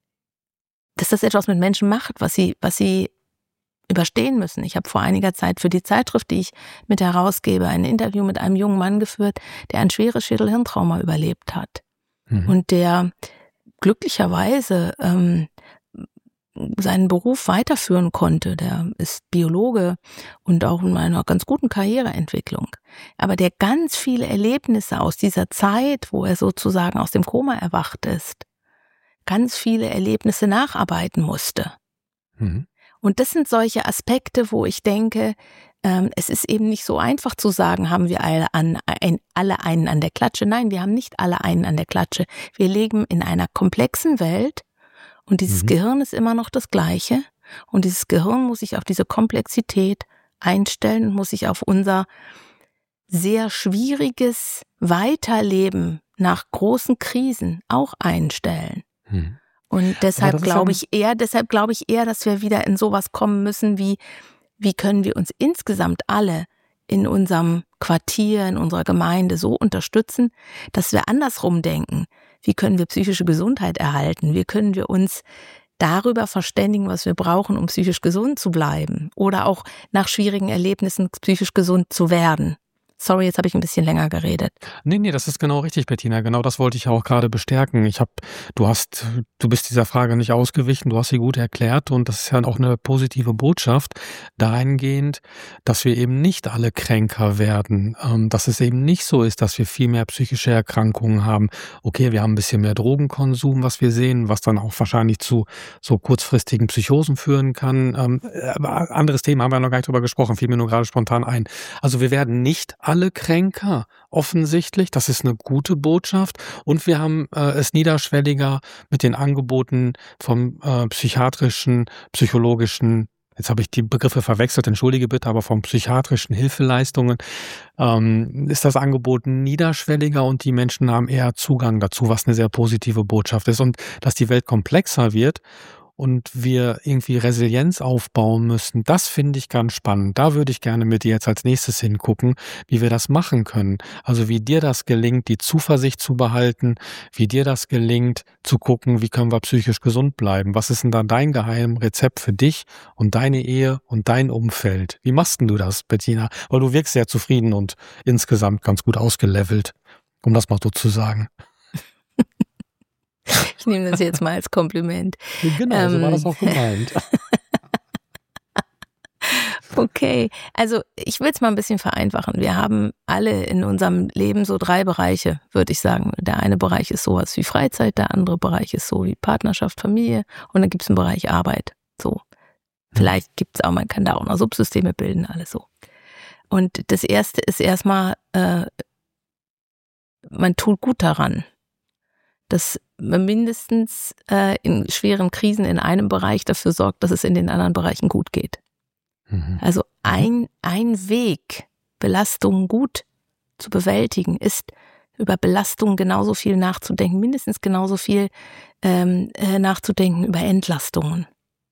dass das etwas mit Menschen macht, was sie, was sie überstehen müssen. Ich habe vor einiger Zeit für die Zeitschrift, die ich mit herausgebe, ein Interview mit einem jungen Mann geführt, der ein schweres Schädelhirntrauma überlebt hat. Mhm. Und der glücklicherweise ähm, seinen Beruf weiterführen konnte. Der ist Biologe und auch in einer ganz guten Karriereentwicklung. Aber der ganz viele Erlebnisse aus dieser Zeit, wo er sozusagen aus dem Koma erwacht ist, ganz viele Erlebnisse nacharbeiten musste. Mhm. Und das sind solche Aspekte, wo ich denke, ähm, es ist eben nicht so einfach zu sagen, haben wir alle, an, ein, alle einen an der Klatsche. Nein, wir haben nicht alle einen an der Klatsche. Wir leben in einer komplexen Welt und dieses Mhm. Gehirn ist immer noch das Gleiche. Und dieses Gehirn muss sich auf diese Komplexität einstellen, muss sich auf unser sehr schwieriges Weiterleben nach großen Krisen auch einstellen. Mhm. Und Aber deshalb das ist ja glaube ein, ich eher, deshalb glaube ich eher, dass wir wieder in sowas kommen müssen wie, wie können wir uns insgesamt alle in unserem Quartier, in unserer Gemeinde so unterstützen, dass wir andersrum denken. Wie können wir psychische Gesundheit erhalten? Wie können wir uns darüber verständigen, was wir brauchen, um psychisch gesund zu bleiben? Oder auch nach schwierigen Erlebnissen psychisch gesund zu werden? Sorry, jetzt habe ich ein bisschen länger geredet. nee, nee, das ist genau richtig, Bettina. Genau das wollte ich auch gerade bestärken. Ich habe, du hast, du bist dieser Frage nicht ausgewichen, du hast sie gut erklärt und das ist ja auch eine positive Botschaft dahingehend, dass wir eben nicht alle kränker werden, ähm, dass es eben nicht so ist, dass wir viel mehr psychische Erkrankungen haben. Okay, wir haben ein bisschen mehr Drogenkonsum, was wir sehen, was dann auch wahrscheinlich zu so kurzfristigen Psychosen führen kann. Ähm, aber anderes Thema, haben wir noch gar nicht drüber gesprochen, fiel mir nur gerade spontan ein. Also wir werden nicht alle kränker, offensichtlich. Das ist eine gute Botschaft. Und wir haben äh, es niederschwelliger mit den Angeboten vom äh, psychiatrischen, psychologischen, jetzt habe ich die Begriffe verwechselt, entschuldige bitte, aber von psychiatrischen Hilfeleistungen ähm, ist das Angebot niederschwelliger und die Menschen haben eher Zugang dazu, was eine sehr positive Botschaft ist. Und dass die Welt komplexer wird und wir irgendwie Resilienz aufbauen müssen, das finde ich ganz spannend. Da würde ich gerne mit dir jetzt als nächstes hingucken, wie wir das machen können. Also wie dir das gelingt, die Zuversicht zu behalten, wie dir das gelingt, zu gucken, wie können wir psychisch gesund bleiben. Was ist denn da dein Geheimrezept für dich und deine Ehe und dein Umfeld? Wie machst denn du das, Bettina? Weil du wirkst sehr zufrieden und insgesamt ganz gut ausgelevelt, um das mal so zu sagen. Ich nehme das jetzt mal als Kompliment. Genau, so war das Ähm, auch gemeint. Okay, also ich will es mal ein bisschen vereinfachen. Wir haben alle in unserem Leben so drei Bereiche, würde ich sagen. Der eine Bereich ist sowas wie Freizeit, der andere Bereich ist so wie Partnerschaft, Familie und dann gibt es einen Bereich Arbeit. So, vielleicht gibt es auch, man kann da auch noch Subsysteme bilden, alles so. Und das erste ist erstmal, äh, man tut gut daran, dass man mindestens äh, in schweren Krisen in einem Bereich dafür sorgt, dass es in den anderen Bereichen gut geht. Mhm. Also ein, ein Weg, Belastungen gut zu bewältigen, ist über Belastung genauso viel nachzudenken, mindestens genauso viel ähm, äh, nachzudenken über Entlastungen.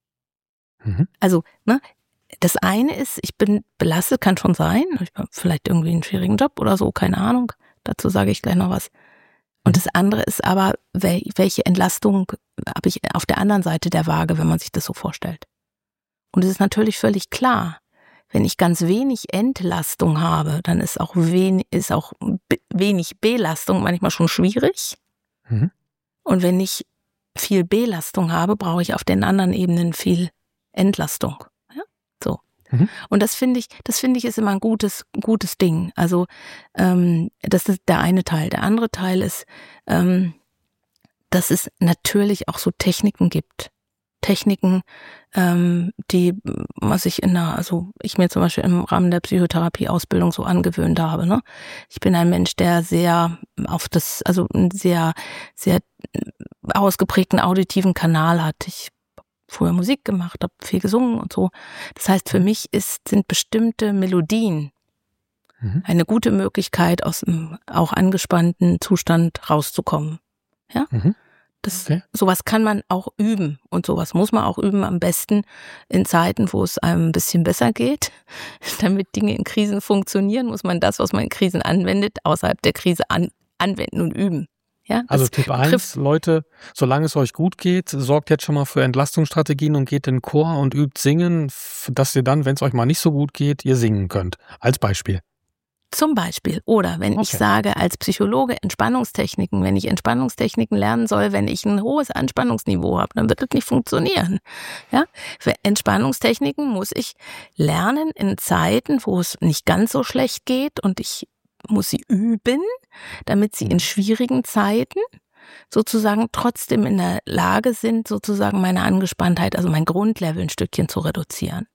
Mhm. Also, ne, das eine ist, ich bin belastet, kann schon sein, ich habe vielleicht irgendwie einen schwierigen Job oder so, keine Ahnung, dazu sage ich gleich noch was. Und das andere ist aber, wel- welche Entlastung habe ich auf der anderen Seite der Waage, wenn man sich das so vorstellt. Und es ist natürlich völlig klar, wenn ich ganz wenig Entlastung habe, dann ist auch, wen, ist auch be- wenig Belastung manchmal schon schwierig. Mhm. Und wenn ich viel Belastung habe, brauche ich auf den anderen Ebenen viel Entlastung. Ja? So. Mhm. Und das finde ich, das finde ich ist immer ein gutes, gutes Ding. Also ähm, das ist der eine Teil. Der andere Teil ist, ähm, dass es natürlich auch so Techniken gibt. Techniken, ähm, die was ich in der, also ich mir zum Beispiel im Rahmen der Psychotherapie-Ausbildung so angewöhnt habe. Ne? Ich bin ein Mensch, der sehr auf das, also einen sehr, sehr ausgeprägten auditiven Kanal hat. Ich habe früher Musik gemacht, habe viel gesungen und so. Das heißt, für mich ist, sind bestimmte Melodien Mhm. eine gute Möglichkeit, aus einem auch angespannten Zustand rauszukommen. Ja? Mhm. Das, Okay. sowas kann man auch üben und sowas muss man auch üben, am besten in Zeiten, wo es einem ein bisschen besser geht. Damit Dinge in Krisen funktionieren, muss man das, was man in Krisen anwendet, außerhalb der Krise an, anwenden und üben. Ja, Also das Tipp betrifft eins, Leute, solange es euch gut geht, sorgt jetzt schon mal für Entlastungsstrategien und geht in den Chor und übt singen, f- dass ihr dann, wenn es euch mal nicht so gut geht, ihr singen könnt. Als Beispiel. zum Beispiel. Oder wenn ich Okay. sage als Psychologe Entspannungstechniken, wenn ich Entspannungstechniken lernen soll, wenn ich ein hohes Anspannungsniveau habe, dann wird das nicht funktionieren. Ja? Für Entspannungstechniken muss ich lernen in Zeiten, wo es nicht ganz so schlecht geht und ich muss sie üben, damit sie in schwierigen Zeiten sozusagen trotzdem in der Lage sind, sozusagen meine Angespanntheit, also mein Grundlevel ein Stückchen zu reduzieren.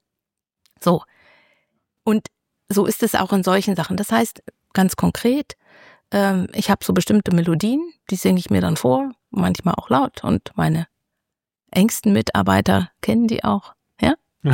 So. Und so ist es auch in solchen Sachen. Das heißt, ganz konkret, ähm, ich habe so bestimmte Melodien, die singe ich mir dann vor, manchmal auch laut. Und meine engsten Mitarbeiter kennen die auch. Ja?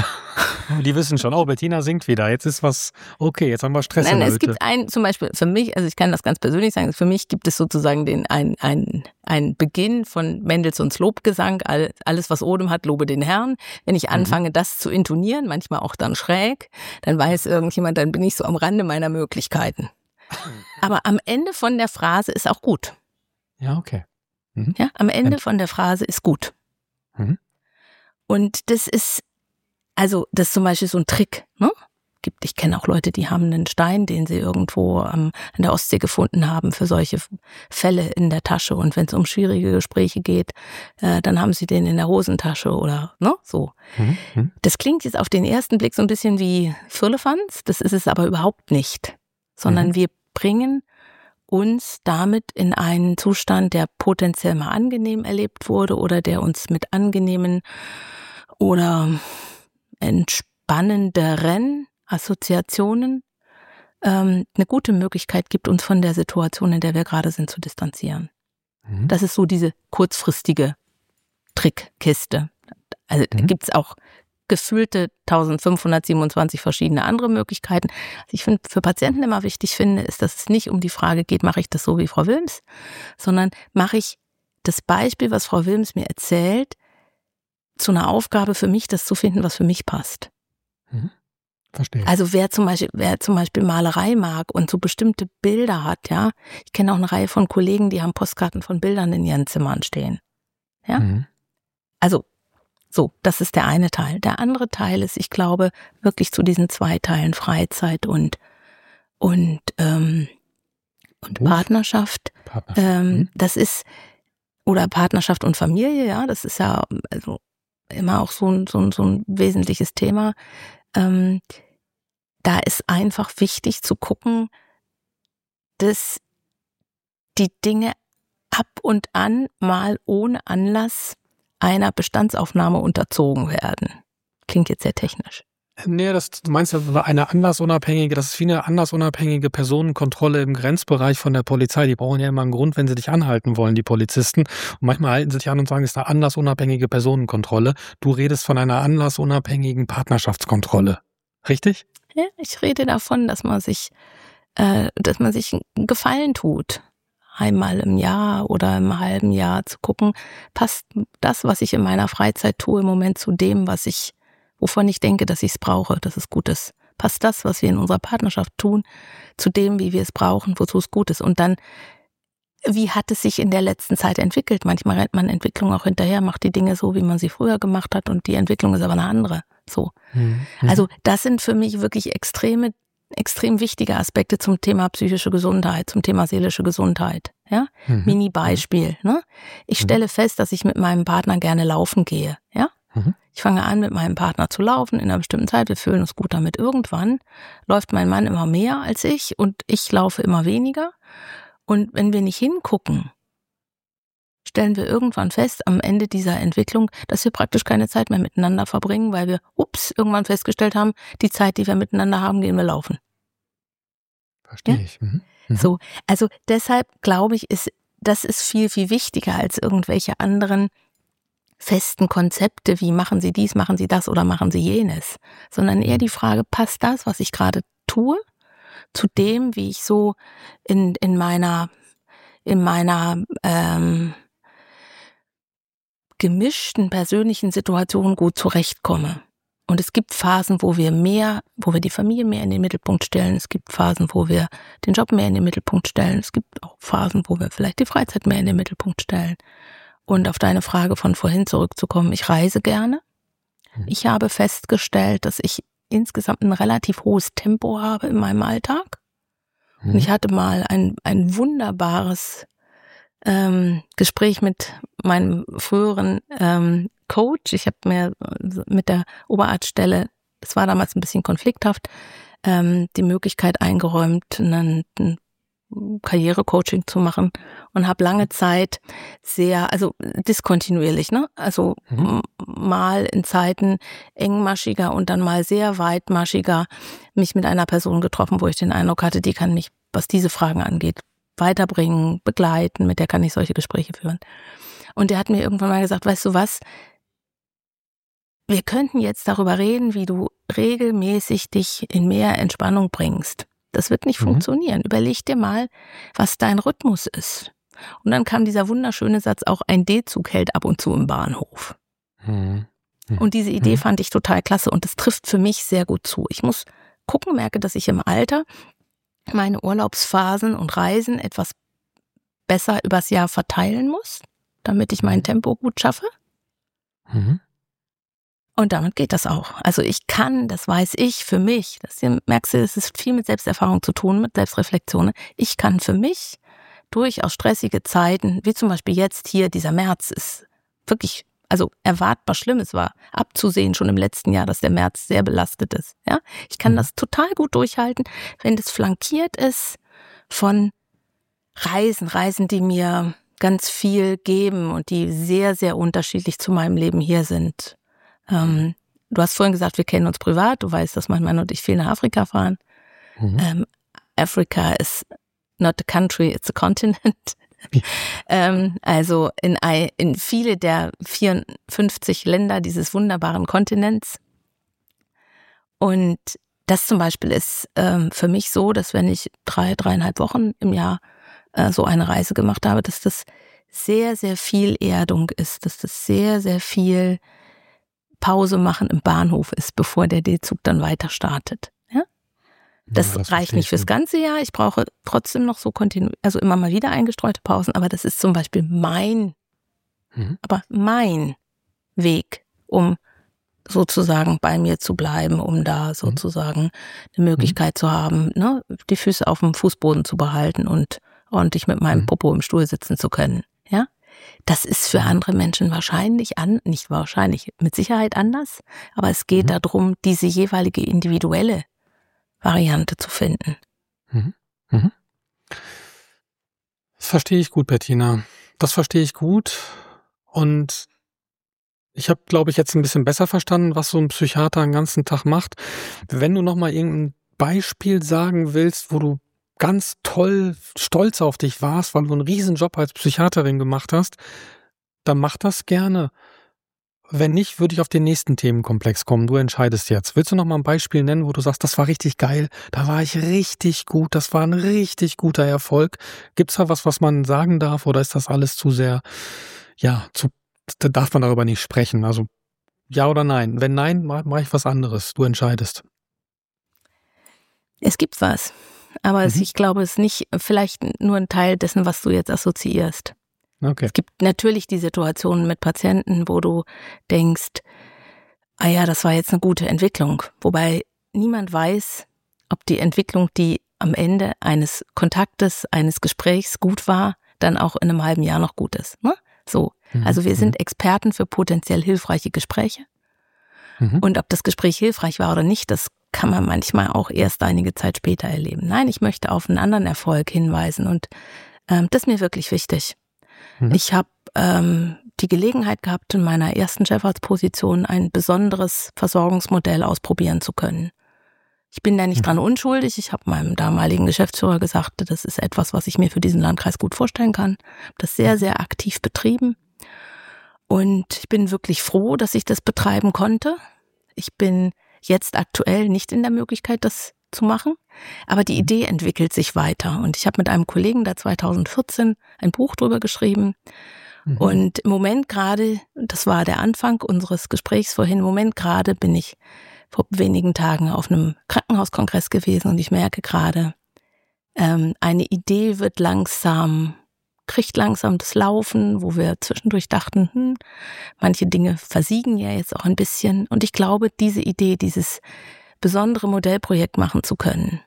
Die wissen schon, oh, Bettina singt wieder. Jetzt ist was, okay, jetzt haben wir Stress Nein, in der es Hütte. gibt einen, zum Beispiel für mich, also ich kann das ganz persönlich sagen, für mich gibt es sozusagen den ein, ein, ein Beginn von Mendelssohns Lobgesang, all, alles was Odem hat, lobe den Herrn. Wenn ich anfange, das zu intonieren, manchmal auch dann schräg, dann weiß irgendjemand, dann bin ich so am Rande meiner Möglichkeiten. Aber am Ende von der Phrase ist auch gut. Ja, okay. Mhm. Ja, am Ende von der Phrase ist gut. Mhm. Und das ist, also das ist zum Beispiel so ein Trick, ne? Gibt, ich kenne auch Leute, die haben einen Stein, den sie irgendwo ähm, an der Ostsee gefunden haben für solche Fälle in der Tasche. Und wenn es um schwierige Gespräche geht, äh, dann haben sie den in der Hosentasche oder ne, so. Mhm. Mhm. Das klingt jetzt auf den ersten Blick so ein bisschen wie Firlefanz, das ist es aber überhaupt nicht. Sondern Mhm. wir bringen uns damit in einen Zustand, der potenziell mal angenehm erlebt wurde oder der uns mit angenehmen oder entspannenderen Assoziationen ähm, eine gute Möglichkeit gibt, uns von der Situation, in der wir gerade sind, zu distanzieren. Mhm. Das ist so diese kurzfristige Trickkiste. Also Mhm. gibt es auch gefühlte eintausendfünfhundertsiebenundzwanzig verschiedene andere Möglichkeiten. Was ich find, für Patienten immer wichtig finde, ist, dass es nicht um die Frage geht, mache ich das so wie Frau Wilms, sondern mache ich das Beispiel, was Frau Wilms mir erzählt, zu einer Aufgabe für mich, das zu finden, was für mich passt. Mhm. Verstehe. Also wer zum Beispiel, wer zum Beispiel Malerei mag und so bestimmte Bilder hat, ja, ich kenne auch eine Reihe von Kollegen, die haben Postkarten von Bildern in ihren Zimmern stehen. Ja, Mhm. also so, das ist der eine Teil. Der andere Teil ist, ich glaube, wirklich zu diesen zwei Teilen Freizeit und und ähm, und Beruf? Partnerschaft. Partnerschaft. Ähm, Mhm. das ist oder Partnerschaft und Familie, ja, das ist ja also immer auch so ein so ein so ein wesentliches Thema. Ähm, da ist einfach wichtig zu gucken, dass die Dinge ab und an mal ohne Anlass einer Bestandsaufnahme unterzogen werden. Klingt jetzt sehr technisch. Nee, das, du meinst ja eine anlassunabhängige, das ist wie eine anlassunabhängige Personenkontrolle im Grenzbereich von der Polizei. Die brauchen ja immer einen Grund, wenn sie dich anhalten wollen, die Polizisten. Und manchmal halten sie dich an und sagen, es ist eine anlassunabhängige Personenkontrolle. Du redest von einer anlassunabhängigen Partnerschaftskontrolle. Richtig? Ja, ich rede davon, dass man sich, äh, dass man sich einen Gefallen tut. einmal im Jahr oder im halben Jahr zu gucken, passt das, was ich in meiner Freizeit tue, im Moment zu dem, was ich, wovon ich denke, dass ich es brauche, dass es gut ist. Passt das, was wir in unserer Partnerschaft tun, zu dem, wie wir es brauchen, wozu es gut ist. Und dann, wie hat es sich in der letzten Zeit entwickelt? Manchmal rennt man Entwicklung auch hinterher, macht die Dinge so, wie man sie früher gemacht hat und die Entwicklung ist aber eine andere. So. Mhm. Also das sind für mich wirklich extreme, extrem wichtige Aspekte zum Thema psychische Gesundheit, zum Thema seelische Gesundheit. Ja? Mhm. Mini-Beispiel. Ne? Ich stelle fest, dass ich mit meinem Partner gerne laufen gehe. Ja? Mhm. Ich fange an, mit meinem Partner zu laufen in einer bestimmten Zeit. Wir fühlen uns gut damit. Irgendwann läuft mein Mann immer mehr als ich und ich laufe immer weniger. Und wenn wir nicht hingucken, stellen wir irgendwann fest, am Ende dieser Entwicklung, dass wir praktisch keine Zeit mehr miteinander verbringen, weil wir, ups, irgendwann festgestellt haben, die Zeit, die wir miteinander haben, gehen wir laufen. Verstehe ja? ich. Mhm. Mhm. So, also deshalb glaube ich, ist das ist viel, viel wichtiger als irgendwelche anderen festen Konzepte, wie machen Sie dies, machen Sie das oder machen Sie jenes, sondern eher die Frage, passt das, was ich gerade tue, zu dem, wie ich so in, in meiner, in meiner ähm, gemischten persönlichen Situation gut zurechtkomme. Und es gibt Phasen, wo wir mehr, wo wir die Familie mehr in den Mittelpunkt stellen. Es gibt Phasen, wo wir den Job mehr in den Mittelpunkt stellen. Es gibt auch Phasen, wo wir vielleicht die Freizeit mehr in den Mittelpunkt stellen. Und auf deine Frage von vorhin zurückzukommen, ich reise gerne. Ich habe festgestellt, dass ich insgesamt ein relativ hohes Tempo habe in meinem Alltag. Und ich hatte mal ein, ein wunderbares ähm, Gespräch mit meinem früheren ähm, Coach. Ich habe mir mit der Oberarztstelle, das war damals ein bisschen konflikthaft, ähm, die Möglichkeit eingeräumt, einen, einen Karrierecoaching zu machen und habe lange Zeit sehr, also diskontinuierlich, ne? Also mhm. mal in Zeiten engmaschiger und dann mal sehr weitmaschiger mich mit einer Person getroffen, wo ich den Eindruck hatte, die kann mich, was diese Fragen angeht, weiterbringen, begleiten, mit der kann ich solche Gespräche führen. Und der hat mir irgendwann mal gesagt, weißt du was, wir könnten jetzt darüber reden, wie du regelmäßig dich in mehr Entspannung bringst. Das wird nicht mhm. funktionieren. Überleg dir mal, was dein Rhythmus ist. Und dann kam dieser wunderschöne Satz, auch ein D-Zug hält ab und zu im Bahnhof. Mhm. Mhm. Und diese Idee mhm. fand ich total klasse und das trifft für mich sehr gut zu. Ich muss gucken, merke, dass ich im Alter meine Urlaubsphasen und Reisen etwas besser übers Jahr verteilen muss, damit ich mein Tempo gut schaffe. Mhm. Und damit geht das auch. Also ich kann, das weiß ich für mich, das merkst du, es ist viel mit Selbsterfahrung zu tun, mit Selbstreflexion. Ich kann für mich durchaus stressige Zeiten, wie zum Beispiel jetzt hier, dieser März ist wirklich, also erwartbar schlimm. Es war abzusehen schon im letzten Jahr, dass der März sehr belastet ist. Ja, ich kann mhm. das total gut durchhalten, wenn das flankiert ist von Reisen, Reisen, die mir ganz viel geben und die sehr, sehr unterschiedlich zu meinem Leben hier sind. Ähm, du hast vorhin gesagt, wir kennen uns privat. Du weißt, dass mein Mann und ich viel nach Afrika fahren. Mhm. Ähm, Africa is not a country, it's a continent. Ja. ähm, also in, in viele der vierundfünfzig Länder dieses wunderbaren Kontinents. Und das zum Beispiel ist ähm, für mich so, dass wenn ich drei, dreieinhalb Wochen im Jahr äh, so eine Reise gemacht habe, dass das sehr, sehr viel Erdung ist, dass das sehr, sehr viel Pause machen im Bahnhof ist, bevor der D-Zug dann weiter startet. Ja? Das, ja, das reicht nicht fürs ganze Jahr. Ich brauche trotzdem noch so kontinuierlich, also immer mal wieder eingestreute Pausen, aber das ist zum Beispiel mein, mhm. aber mein Weg, um sozusagen bei mir zu bleiben, um da sozusagen eine Möglichkeit mhm. zu haben, ne, die Füße auf dem Fußboden zu behalten und ordentlich mit meinem mhm. Popo im Stuhl sitzen zu können. Ja? Das ist für andere Menschen wahrscheinlich an, nicht wahrscheinlich, mit Sicherheit anders, aber es geht mhm. darum, diese jeweilige individuelle Variante zu finden. Mhm. Mhm. Das verstehe ich gut, Bettina. Das verstehe ich gut und ich habe, glaube ich, jetzt ein bisschen besser verstanden, was so ein Psychiater den ganzen Tag macht. Wenn du noch mal irgendein Beispiel sagen willst, wo du ganz toll stolz auf dich warst, weil du einen riesen Job als Psychiaterin gemacht hast, dann mach das gerne. wenn nicht, würde ich auf den nächsten Themenkomplex kommen. Du entscheidest jetzt. Willst du noch mal ein Beispiel nennen, wo du sagst, das war richtig geil, da war ich richtig gut, das war ein richtig guter Erfolg? Gibt's da was, was man sagen darf, oder ist das alles zu sehr, ja, zu, da darf man darüber nicht sprechen? Also ja oder nein? Wenn nein, mache ich was anderes. Du entscheidest. Es gibt was, aber es, Mhm. ich glaube, es ist nicht vielleicht nur ein Teil dessen, was du jetzt assoziierst. Okay. Es gibt natürlich die Situationen mit Patienten, wo du denkst, ah ja, das war jetzt eine gute Entwicklung. Wobei niemand weiß, ob die Entwicklung, die am Ende eines Kontaktes, eines Gesprächs gut war, dann auch in einem halben Jahr noch gut ist. Ne? So. Mhm. Also wir Mhm. sind Experten für potenziell hilfreiche Gespräche. Mhm. Und ob das Gespräch hilfreich war oder nicht, das kann man manchmal auch erst einige Zeit später erleben. Nein, ich möchte auf einen anderen Erfolg hinweisen und ähm, das ist mir wirklich wichtig. Mhm. Ich habe ähm, die Gelegenheit gehabt, in meiner ersten Chefarztposition ein besonderes Versorgungsmodell ausprobieren zu können. Ich bin da nicht Mhm. dran unschuldig. Ich habe meinem damaligen Geschäftsführer gesagt, das ist etwas, was ich mir für diesen Landkreis gut vorstellen kann. Habe das sehr, sehr aktiv betrieben. Und ich bin wirklich froh, dass ich das betreiben konnte. Ich bin jetzt aktuell nicht in der Möglichkeit, das zu machen. Aber die Idee entwickelt sich weiter. Und ich habe mit einem Kollegen da zweitausendvierzehn ein Buch drüber geschrieben. Mhm. Und im Moment gerade, das war der Anfang unseres Gesprächs vorhin, im Moment gerade bin ich vor wenigen Tagen auf einem Krankenhauskongress gewesen und ich merke gerade, ähm, eine Idee wird langsam, kriegt langsam das Laufen, wo wir zwischendurch dachten, hm, manche Dinge versiegen ja jetzt auch ein bisschen. Und ich glaube, diese Idee, dieses besondere Modellprojekt machen zu können,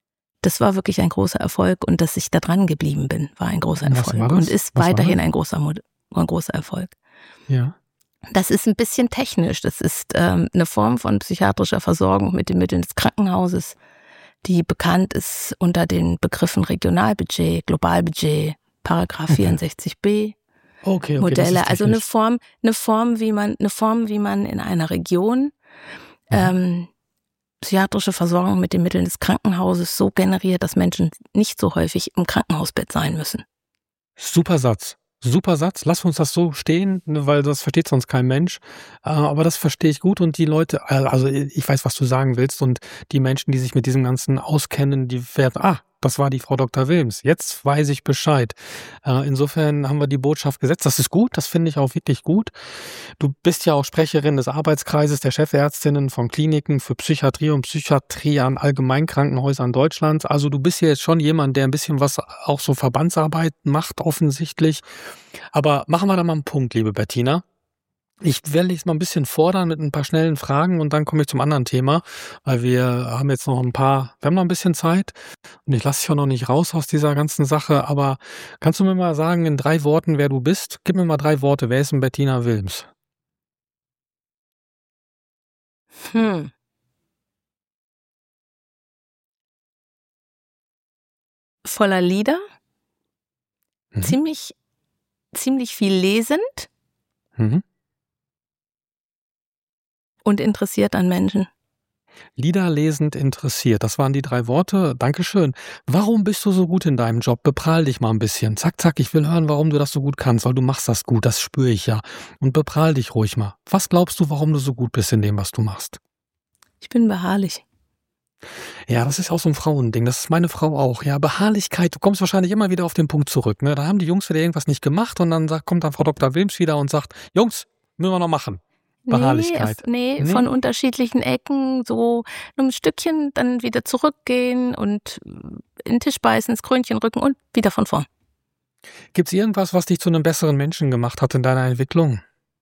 das war wirklich ein großer Erfolg und dass ich da dran geblieben bin, war ein großer Was war Erfolg das? und ist Was war weiterhin das? ein großer, Mod- ein großer Erfolg. Ja. Das ist ein bisschen technisch. Das ist ähm, eine Form von psychiatrischer Versorgung mit den Mitteln des Krankenhauses, die bekannt ist unter den Begriffen Regionalbudget, Globalbudget, Paragraph Okay. vierundsechzig b. Okay, okay, das Modelle, ist also eine technisch. Form, eine Form, wie man, eine Form, wie man in einer Region Mhm. ähm, psychiatrische Versorgung mit den Mitteln des Krankenhauses so generiert, dass Menschen nicht so häufig im Krankenhausbett sein müssen. Super Satz. Super Satz. Lass uns das so stehen, ne, weil das versteht sonst kein Mensch. Äh, aber das verstehe ich gut und die Leute, äh, also ich weiß, was du sagen willst und die Menschen, die sich mit diesem Ganzen auskennen, die werden, ah, das war die Frau Doktor Wilms. Jetzt weiß ich Bescheid. Äh, insofern haben wir die Botschaft gesetzt. Das ist gut. Das finde ich auch wirklich gut. Du bist ja auch Sprecherin des Arbeitskreises der Chefärztinnen von Kliniken für Psychiatrie und Psychiatrie an Allgemeinkrankenhäusern Deutschlands. Also du bist ja jetzt schon jemand, der ein bisschen was auch so Verbandsarbeit macht, offensichtlich. Aber machen wir da mal einen Punkt, liebe Bettina. Ich werde dich mal ein bisschen fordern mit ein paar schnellen Fragen und dann komme ich zum anderen Thema, weil wir haben jetzt noch ein paar, wir haben noch ein bisschen Zeit und ich lasse dich auch noch nicht raus aus dieser ganzen Sache, aber kannst du mir mal sagen in drei Worten, wer du bist? Gib mir mal drei Worte. Wer ist denn Bettina Wilms? Hm. Voller Lieder, Mhm. ziemlich, ziemlich viel lesend Mhm. und interessiert an Menschen. Liederlesend interessiert. Das waren die drei Worte. Dankeschön. Warum bist du so gut in deinem Job? Beprahl dich mal ein bisschen. Zack, zack, ich will hören, warum du das so gut kannst, weil du machst das gut, das spüre ich ja. Und beprahl dich ruhig mal. Was glaubst du, warum du so gut bist in dem, was du machst? Ich bin beharrlich. Ja, das ist auch so ein Frauending. Das ist meine Frau auch. Ja, Beharrlichkeit. Du kommst wahrscheinlich immer wieder auf den Punkt zurück. Ne? Da haben die Jungs wieder irgendwas nicht gemacht und dann sagt, kommt dann Frau Doktor Wilms wieder und sagt, Jungs, müssen wir noch machen. Nee, Beharrlichkeit. nee, Nee? von unterschiedlichen Ecken, so nur ein Stückchen, dann wieder zurückgehen und in den Tisch beißen, ins Krönchen rücken und wieder von vorn. Gibt's irgendwas, was dich zu einem besseren Menschen gemacht hat in deiner Entwicklung?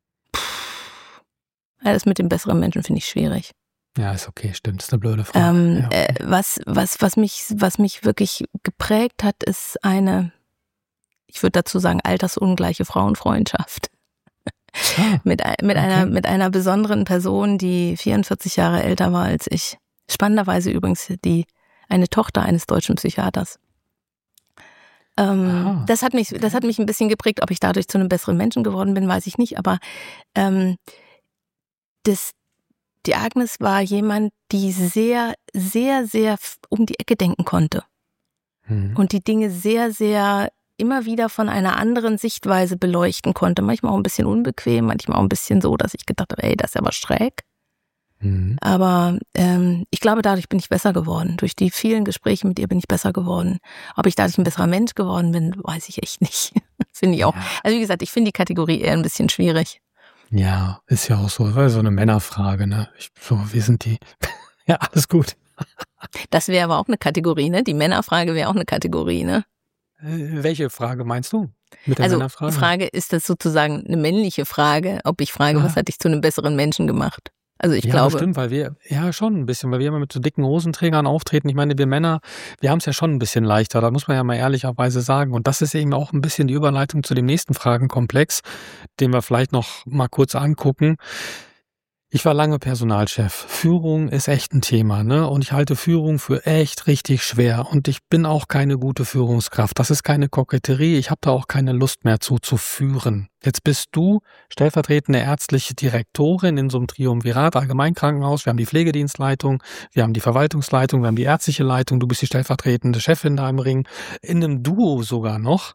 Alles mit dem besseren Menschen finde ich schwierig. Ja, ist okay, stimmt. Ist eine blöde Frage. Ähm, Ja, okay. äh, was, was, was mich, was mich wirklich geprägt hat, ist eine, ich würde dazu sagen, altersungleiche Frauenfreundschaft. Ah, Mit, mit, okay. einer, mit einer besonderen Person, die vierundvierzig Jahre älter war als ich. Spannenderweise übrigens die, eine Tochter eines deutschen Psychiaters. Ähm, Aha, das hat mich, okay. das hat mich ein bisschen geprägt. Ob ich dadurch zu einem besseren Menschen geworden bin, weiß ich nicht. Aber ähm, das, die Agnes war jemand, die sehr, sehr, sehr um die Ecke denken konnte Mhm. und die Dinge sehr, sehr immer wieder von einer anderen Sichtweise beleuchten konnte. Manchmal auch ein bisschen unbequem, manchmal auch ein bisschen so, dass ich gedacht habe, ey, das ist aber schräg. Mhm. Aber ähm, ich glaube, dadurch bin ich besser geworden. Durch die vielen Gespräche mit ihr bin ich besser geworden. Ob ich dadurch ein besserer Mensch geworden bin, weiß ich echt nicht. Finde ich auch. Ja. Also wie gesagt, ich finde die Kategorie eher ein bisschen schwierig. Ja, ist ja auch so, weil so eine Männerfrage, ne? Ich, so, wie sind die? Ja, alles gut. Das wäre aber auch eine Kategorie, ne? Die Männerfrage wäre auch eine Kategorie, ne? Äh, welche Frage meinst du mit der Also Männerfrage? die Frage, ist das sozusagen eine männliche Frage, ob ich frage, Ah. was hat dich zu einem besseren Menschen gemacht? Also ich ja, glaube. bestimmt, weil wir, ja schon ein bisschen, weil wir immer mit so dicken Hosenträgern auftreten. Ich meine, wir Männer, wir haben es ja schon ein bisschen leichter, da muss man ja mal ehrlicherweise sagen. Und das ist eben auch ein bisschen die Überleitung zu dem nächsten Fragenkomplex, den wir vielleicht noch mal kurz angucken. Ich war lange Personalchef. Führung ist echt ein Thema, ne? Und ich halte Führung für echt richtig schwer. Und ich bin auch keine gute Führungskraft. Das ist keine Koketterie. Ich habe da auch keine Lust mehr zu, zu führen. Jetzt bist du stellvertretende ärztliche Direktorin in so einem Triumvirat, Allgemeinkrankenhaus. Wir haben die Pflegedienstleitung, wir haben die Verwaltungsleitung, wir haben die ärztliche Leitung. Du bist die stellvertretende Chefin da im Ring. In einem Duo sogar noch.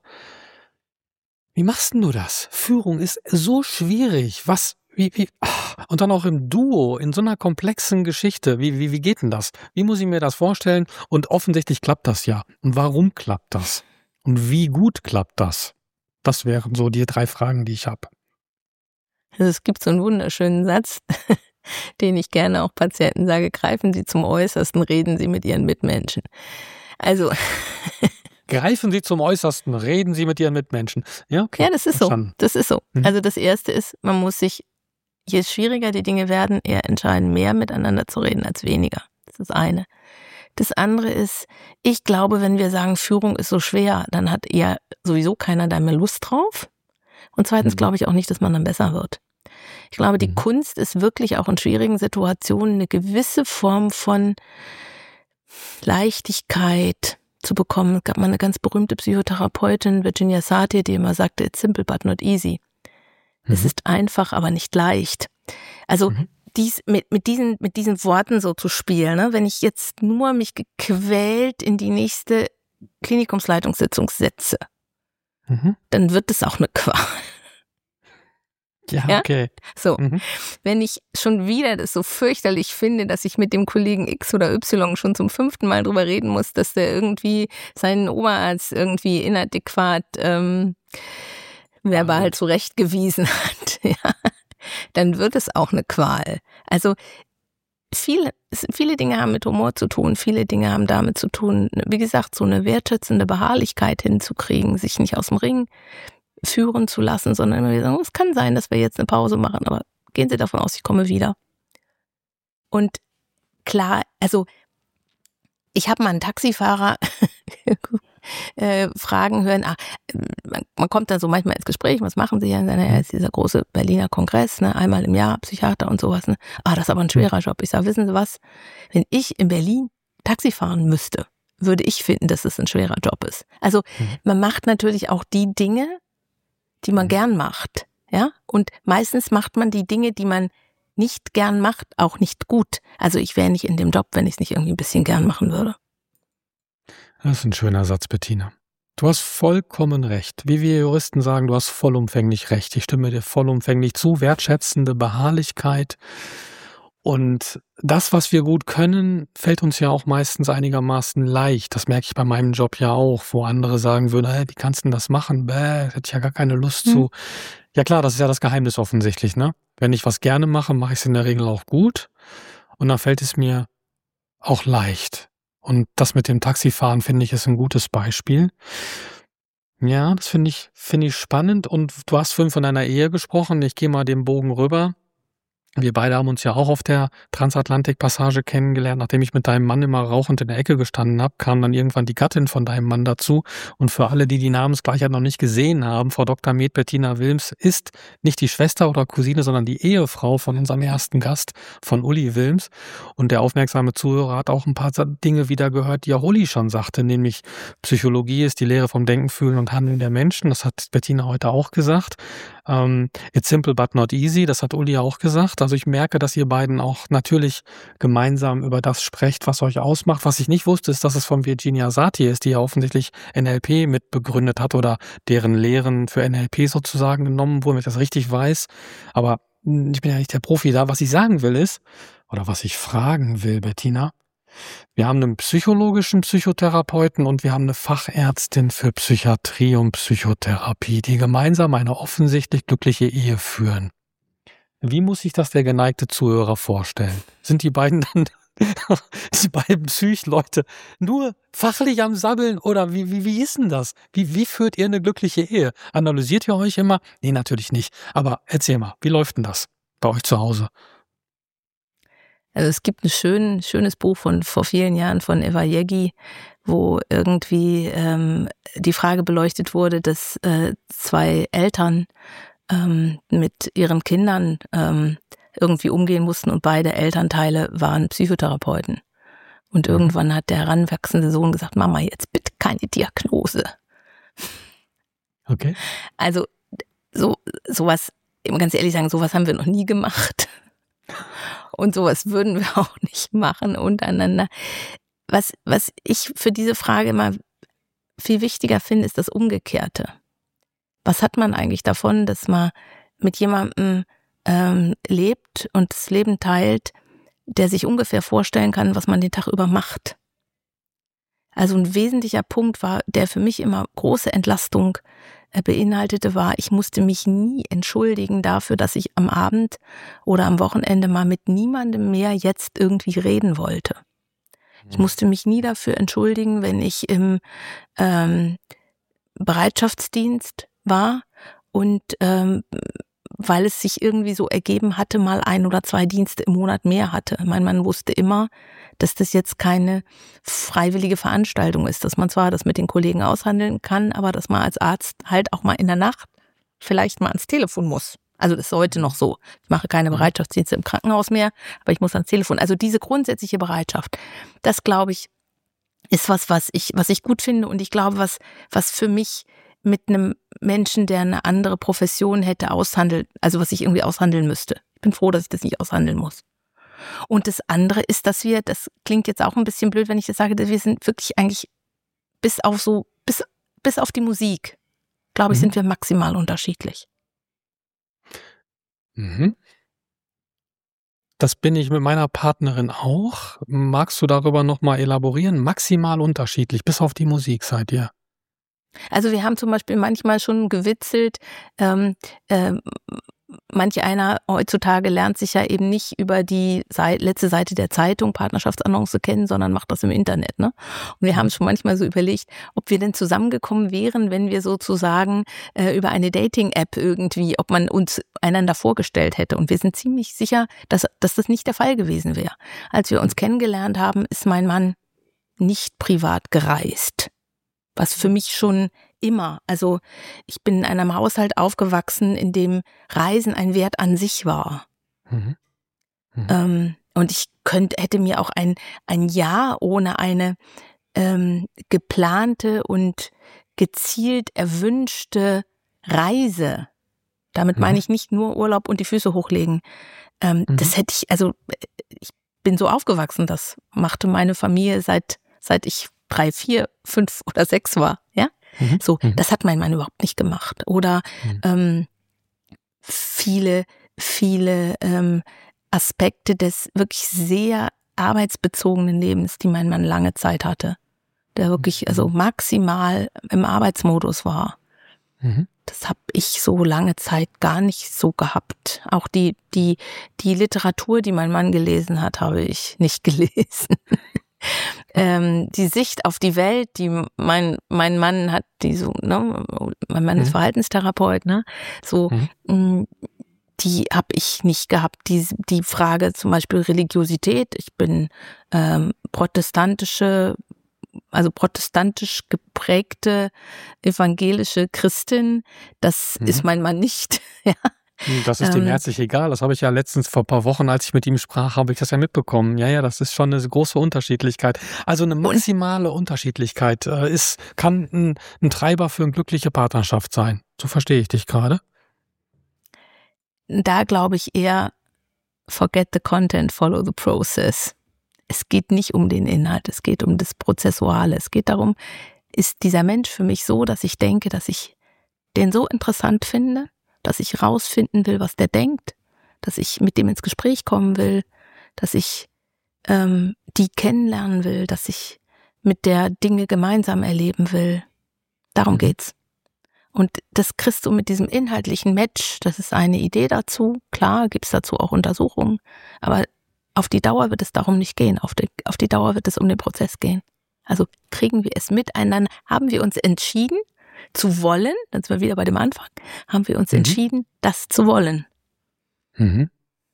Wie machst denn du das? Führung ist so schwierig. Was... Wie, wie, und dann auch im Duo, in so einer komplexen Geschichte. Wie, wie, wie geht denn das? Wie muss ich mir das vorstellen? Und offensichtlich klappt das ja. Und warum klappt das? Und wie gut klappt das? Das wären so die drei Fragen, die ich habe. Also es gibt so einen wunderschönen Satz, den ich gerne auch Patienten sage, greifen Sie zum Äußersten, reden Sie mit Ihren Mitmenschen. Also... Greifen Sie zum Äußersten, reden Sie mit Ihren Mitmenschen. Ja, okay. Ja, das ist so. Das ist so. Mhm. Also das Erste ist, man muss sich, je schwieriger die Dinge werden, eher entscheiden, mehr miteinander zu reden als weniger. Das ist das eine. Das andere ist, ich glaube, wenn wir sagen, Führung ist so schwer, dann hat eher sowieso keiner da mehr Lust drauf. Und zweitens Mhm. glaube ich auch nicht, dass man dann besser wird. Ich glaube, die Mhm. Kunst ist wirklich auch in schwierigen Situationen eine gewisse Form von Leichtigkeit zu bekommen. Es gab mal eine ganz berühmte Psychotherapeutin, Virginia Satir, die immer sagte, it's simple but not easy. Mhm. Es ist einfach, aber nicht leicht. Also Mhm. dies, mit, mit, diesen, mit diesen Worten so zu spielen, ne? Wenn ich jetzt nur mich gequält in die nächste Klinikumsleitungssitzung setze, Mhm. dann wird es auch eine Qual. Ja, Ja? okay. So, Mhm. wenn ich schon wieder das so fürchterlich finde, dass ich mit dem Kollegen X oder Y schon zum fünften Mal drüber reden muss, dass der irgendwie seinen Oberarzt irgendwie inadäquat ähm, verbal Gut. zurechtgewiesen hat, ja, dann wird es auch eine Qual. Also viele, viele Dinge haben mit Humor zu tun, viele Dinge haben damit zu tun, wie gesagt, so eine wertschätzende Beharrlichkeit hinzukriegen, sich nicht aus dem Ring führen zu lassen, sondern immer wieder sagen, es kann sein, dass wir jetzt eine Pause machen, aber gehen Sie davon aus, ich komme wieder. Und klar, also ich habe mal einen Taxifahrer äh, fragen hören, ah, man, man kommt dann so manchmal ins Gespräch, was machen Sie ja? Naja, ist dieser große Berliner Kongress, ne, einmal im Jahr, Psychiater und sowas. Ne? Ah, das ist aber ein schwerer Job. Ich sage, wissen Sie was, wenn ich in Berlin Taxi fahren müsste, würde ich finden, dass es ein schwerer Job ist. Also Mhm. man macht natürlich auch die Dinge, die man Mhm. gern macht, ja. Und meistens macht man die Dinge, die man nicht gern macht, auch nicht gut. Also ich wäre nicht in dem Job, wenn ich es nicht irgendwie ein bisschen gern machen würde. Das ist ein schöner Satz, Bettina. Du hast vollkommen recht. Wie wir Juristen sagen, du hast vollumfänglich recht. Ich stimme dir vollumfänglich zu. Wertschätzende Beharrlichkeit. Und das, was wir gut können, fällt uns ja auch meistens einigermaßen leicht. Das merke ich bei meinem Job ja auch, wo andere sagen würden, hey, wie kannst du denn das machen? Bäh, hätte ich ja gar keine Lust Hm. zu. Ja klar, das ist ja das Geheimnis offensichtlich, ne? Wenn ich was gerne mache, mache ich es in der Regel auch gut. Und dann fällt es mir auch leicht. Und das mit dem Taxifahren, finde ich, ist ein gutes Beispiel. Ja, das finde ich, finde ich spannend. Und du hast vorhin von deiner Ehe gesprochen. Ich gehe mal den Bogen rüber. Wir beide haben uns ja auch auf der Transatlantikpassage kennengelernt. Nachdem ich mit deinem Mann immer rauchend in der Ecke gestanden habe, kam dann irgendwann die Gattin von deinem Mann dazu. Und für alle, die die Namensgleichheit noch nicht gesehen haben, Frau Doktor Med Bettina Wilms ist nicht die Schwester oder Cousine, sondern die Ehefrau von unserem ersten Gast, von Uli Wilms. Und der aufmerksame Zuhörer hat auch ein paar Dinge wieder gehört, die auch Uli schon sagte, nämlich Psychologie ist die Lehre vom Denken, Fühlen und Handeln der Menschen. Das hat Bettina heute auch gesagt. Ähm, it's simple but not easy, das hat Uli auch gesagt. macht. Also ich merke, dass ihr beiden auch natürlich gemeinsam über das sprecht, was euch ausmacht. Was ich nicht wusste, ist, dass es von Virginia Satir ist, die ja offensichtlich N L P mitbegründet hat oder deren Lehren für N L P sozusagen genommen wurden, wenn ich das richtig weiß. Aber hm, ich bin ja nicht der Profi da. Was ich sagen will ist, oder was ich fragen will, Bettina, wir haben einen psychologischen Psychotherapeuten und wir haben eine Fachärztin für Psychiatrie und Psychotherapie, die gemeinsam eine offensichtlich glückliche Ehe führen. Wie muss sich das der geneigte Zuhörer vorstellen? Sind die beiden dann, die beiden Psychleute, nur fachlich am Sabbeln oder wie, wie, wie ist denn das? Wie, wie führt ihr eine glückliche Ehe? Analysiert ihr euch immer? Nee, natürlich nicht. Aber erzähl mal, wie läuft denn das bei euch zu Hause? Also es gibt ein schön, schönes Buch von vor vielen Jahren von Eva Yegi, wo irgendwie ähm, die Frage beleuchtet wurde, dass äh, zwei Eltern ähm, mit ihren Kindern ähm, irgendwie umgehen mussten und beide Elternteile waren Psychotherapeuten. Und Mhm. irgendwann hat der heranwachsende Sohn gesagt, Mama, jetzt bitte keine Diagnose. Okay. Also so sowas, ich muss ganz ehrlich sagen, sowas haben wir noch nie gemacht. Und sowas würden wir auch nicht machen untereinander. Was, was ich für diese Frage immer viel wichtiger finde, ist das Umgekehrte. Was hat man eigentlich davon, dass man mit jemandem ähm, lebt und das Leben teilt, der sich ungefähr vorstellen kann, was man den Tag über macht? Also ein wesentlicher Punkt war, der für mich immer große Entlastung äh, beinhaltete, war, ich musste mich nie entschuldigen dafür, dass ich am Abend oder am Wochenende mal mit niemandem mehr jetzt irgendwie reden wollte. Ich musste mich nie dafür entschuldigen, wenn ich im ähm, Bereitschaftsdienst war und ähm, weil es sich irgendwie so ergeben hatte, mal ein oder zwei Dienste im Monat mehr hatte. Mein Mann wusste immer, dass das jetzt keine freiwillige Veranstaltung ist, dass man zwar das mit den Kollegen aushandeln kann, aber dass man als Arzt halt auch mal in der Nacht vielleicht mal ans Telefon muss. Also das ist heute noch so. Ich mache keine Bereitschaftsdienste im Krankenhaus mehr, aber ich muss ans Telefon. Also diese grundsätzliche Bereitschaft, das glaube ich, ist was, was ich, was ich gut finde und ich glaube, was, was für mich mit einem Menschen, der eine andere Profession hätte, aushandeln, also was ich irgendwie aushandeln müsste. Ich bin froh, dass ich das nicht aushandeln muss. Und das andere ist, dass wir, das klingt jetzt auch ein bisschen blöd, wenn ich das sage, dass wir sind wirklich eigentlich bis auf so, bis, bis auf die Musik, glaube ich, Mhm. sind wir maximal unterschiedlich. Mhm. Das bin ich mit meiner Partnerin auch. Magst du darüber nochmal elaborieren? Maximal unterschiedlich, bis auf die Musik seid ihr. Also wir haben zum Beispiel manchmal schon gewitzelt, ähm, ähm, manch einer heutzutage lernt sich ja eben nicht über die Seite, letzte Seite der Zeitung Partnerschaftsannonce kennen, sondern macht das im Internet. Ne? Und wir haben schon manchmal so überlegt, ob wir denn zusammengekommen wären, wenn wir sozusagen äh, über eine Dating-App irgendwie, ob man uns einander vorgestellt hätte. Und wir sind ziemlich sicher, dass, dass das nicht der Fall gewesen wäre. Als wir uns kennengelernt haben, ist mein Mann nicht privat gereist. Was für mich schon immer, also ich bin in einem Haushalt aufgewachsen, in dem Reisen ein Wert an sich war. Mhm. Mhm. Ähm, und ich könnte, hätte mir auch ein, ein Jahr ohne eine ähm, geplante und gezielt erwünschte Reise, damit Mhm. meine ich nicht nur Urlaub und die Füße hochlegen, ähm, Mhm. das hätte ich, also ich bin so aufgewachsen, das machte meine Familie seit, seit ich drei, vier, fünf oder sechs war, ja. Mhm. So, Mhm. das hat mein Mann überhaupt nicht gemacht. Oder Mhm. ähm, viele, viele ähm, Aspekte des wirklich sehr arbeitsbezogenen Lebens, die mein Mann lange Zeit hatte, der wirklich also maximal im Arbeitsmodus war. Mhm. Das habe ich so lange Zeit gar nicht so gehabt. Auch die, die, die Literatur, die mein Mann gelesen hat, habe ich nicht gelesen. ähm, die Sicht auf die Welt, die mein, mein Mann hat, die so, ne, mein Mann ist Mhm. Verhaltenstherapeut, ne, so, Mhm. mh, die habe ich nicht gehabt. Die, die Frage zum Beispiel Religiosität, ich bin ähm, protestantische, also protestantisch geprägte evangelische Christin, das Mhm. ist mein Mann nicht, ja. Das ist dem Ähm, herzlich egal. Das habe ich ja letztens vor ein paar Wochen, als ich mit ihm sprach, habe ich das ja mitbekommen. Ja, ja, das ist schon eine große Unterschiedlichkeit. Also eine und maximale Unterschiedlichkeit äh, ist, kann ein, ein Treiber für eine glückliche Partnerschaft sein. So verstehe ich dich gerade. da glaube ich eher, forget the content, follow the process. Es geht nicht um den Inhalt, es geht um das Prozessuale. Es geht darum, ist dieser Mensch für mich so, dass ich denke, dass ich den so interessant finde, dass ich rausfinden will, was der denkt, dass ich mit dem ins Gespräch kommen will, dass ich ähm, die kennenlernen will, dass ich mit der Dinge gemeinsam erleben will. Darum geht's. Und das kriegst du mit diesem inhaltlichen Match, das ist eine Idee dazu. Klar, gibt's dazu auch Untersuchungen, aber auf die Dauer wird es darum nicht gehen. Auf die, auf die Dauer wird es um den Prozess gehen. Also kriegen wir es miteinander, haben wir uns entschieden zu wollen, dann sind wir wieder bei dem Anfang, haben wir uns mhm. entschieden, das zu wollen. Mhm.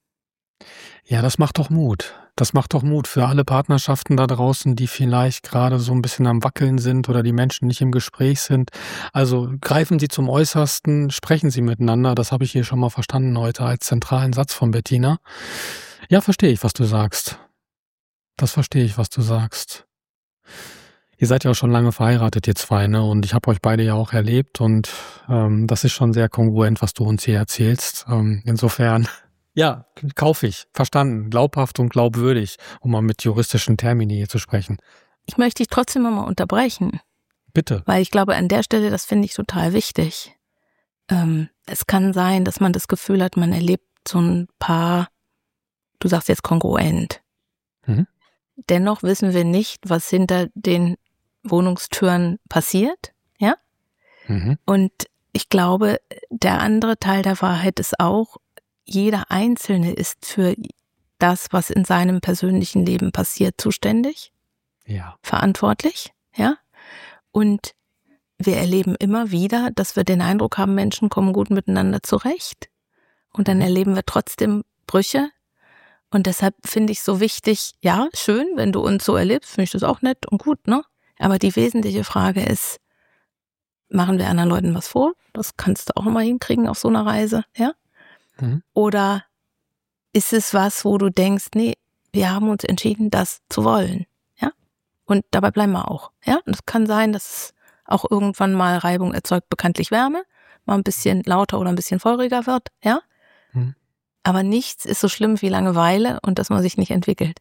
Ja, das macht doch Mut. Das macht doch Mut für alle Partnerschaften da draußen, die vielleicht gerade so ein bisschen am Wackeln sind oder die Menschen nicht im Gespräch sind. Also greifen Sie zum Äußersten, sprechen Sie miteinander. Das habe ich hier schon mal verstanden heute als zentralen Satz von Bettina. Ja, verstehe ich, was du sagst. Das verstehe ich, was du sagst. Ihr seid ja auch schon lange verheiratet, ihr zwei, ne? Und ich habe euch beide ja auch erlebt und ähm, das ist schon sehr kongruent, was du uns hier erzählst. Ähm, insofern, ja, kaufe ich. Verstanden. Glaubhaft und glaubwürdig, um mal mit juristischen Termini hier zu sprechen. Ich möchte dich trotzdem mal unterbrechen. Bitte. Weil ich glaube, an der Stelle, das finde ich total wichtig. Ähm, es kann sein, dass man das Gefühl hat, man erlebt so ein paar, du sagst jetzt kongruent. Mhm. Dennoch wissen wir nicht, was hinter den Wohnungstüren passiert, ja? Mhm. Und ich glaube, der andere Teil der Wahrheit ist auch, jeder Einzelne ist für das, was in seinem persönlichen Leben passiert, zuständig, ja, verantwortlich, ja? Und wir erleben immer wieder, dass wir den Eindruck haben, Menschen kommen gut miteinander zurecht. Und dann erleben wir trotzdem Brüche. Und deshalb finde ich es so wichtig, ja, schön, wenn du uns so erlebst, finde ich das auch nett und gut, ne? Aber die wesentliche Frage ist, machen wir anderen Leuten was vor? Das kannst du auch mal hinkriegen auf so einer Reise, ja? Mhm. Oder ist es was, wo du denkst, nee, wir haben uns entschieden, das zu wollen, ja? Und dabei bleiben wir auch, ja? Und es kann sein, dass es auch irgendwann mal Reibung erzeugt, bekanntlich Wärme, mal ein bisschen lauter oder ein bisschen feuriger wird, ja? Mhm. Aber nichts ist so schlimm wie Langeweile und dass man sich nicht entwickelt.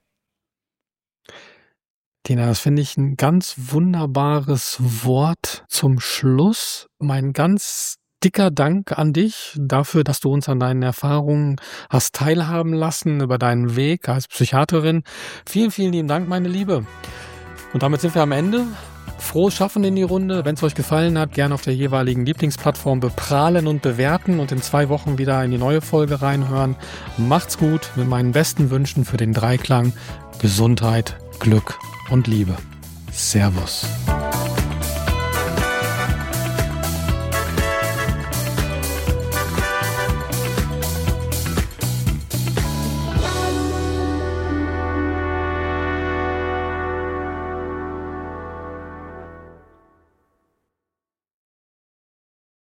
Tina, das finde ich ein ganz wunderbares Wort zum Schluss. Mein ganz dicker Dank an dich dafür, dass du uns an deinen Erfahrungen hast teilhaben lassen, über deinen Weg als Psychiaterin. Vielen, vielen lieben Dank, meine Liebe. Und damit sind wir am Ende. Frohes Schaffen in die Runde. Wenn es euch gefallen hat, gerne auf der jeweiligen Lieblingsplattform beprahlen und bewerten und in zwei Wochen wieder in die neue Folge reinhören. Macht's gut mit meinen besten Wünschen für den Dreiklang Gesundheit, Glück und Liebe. Servus.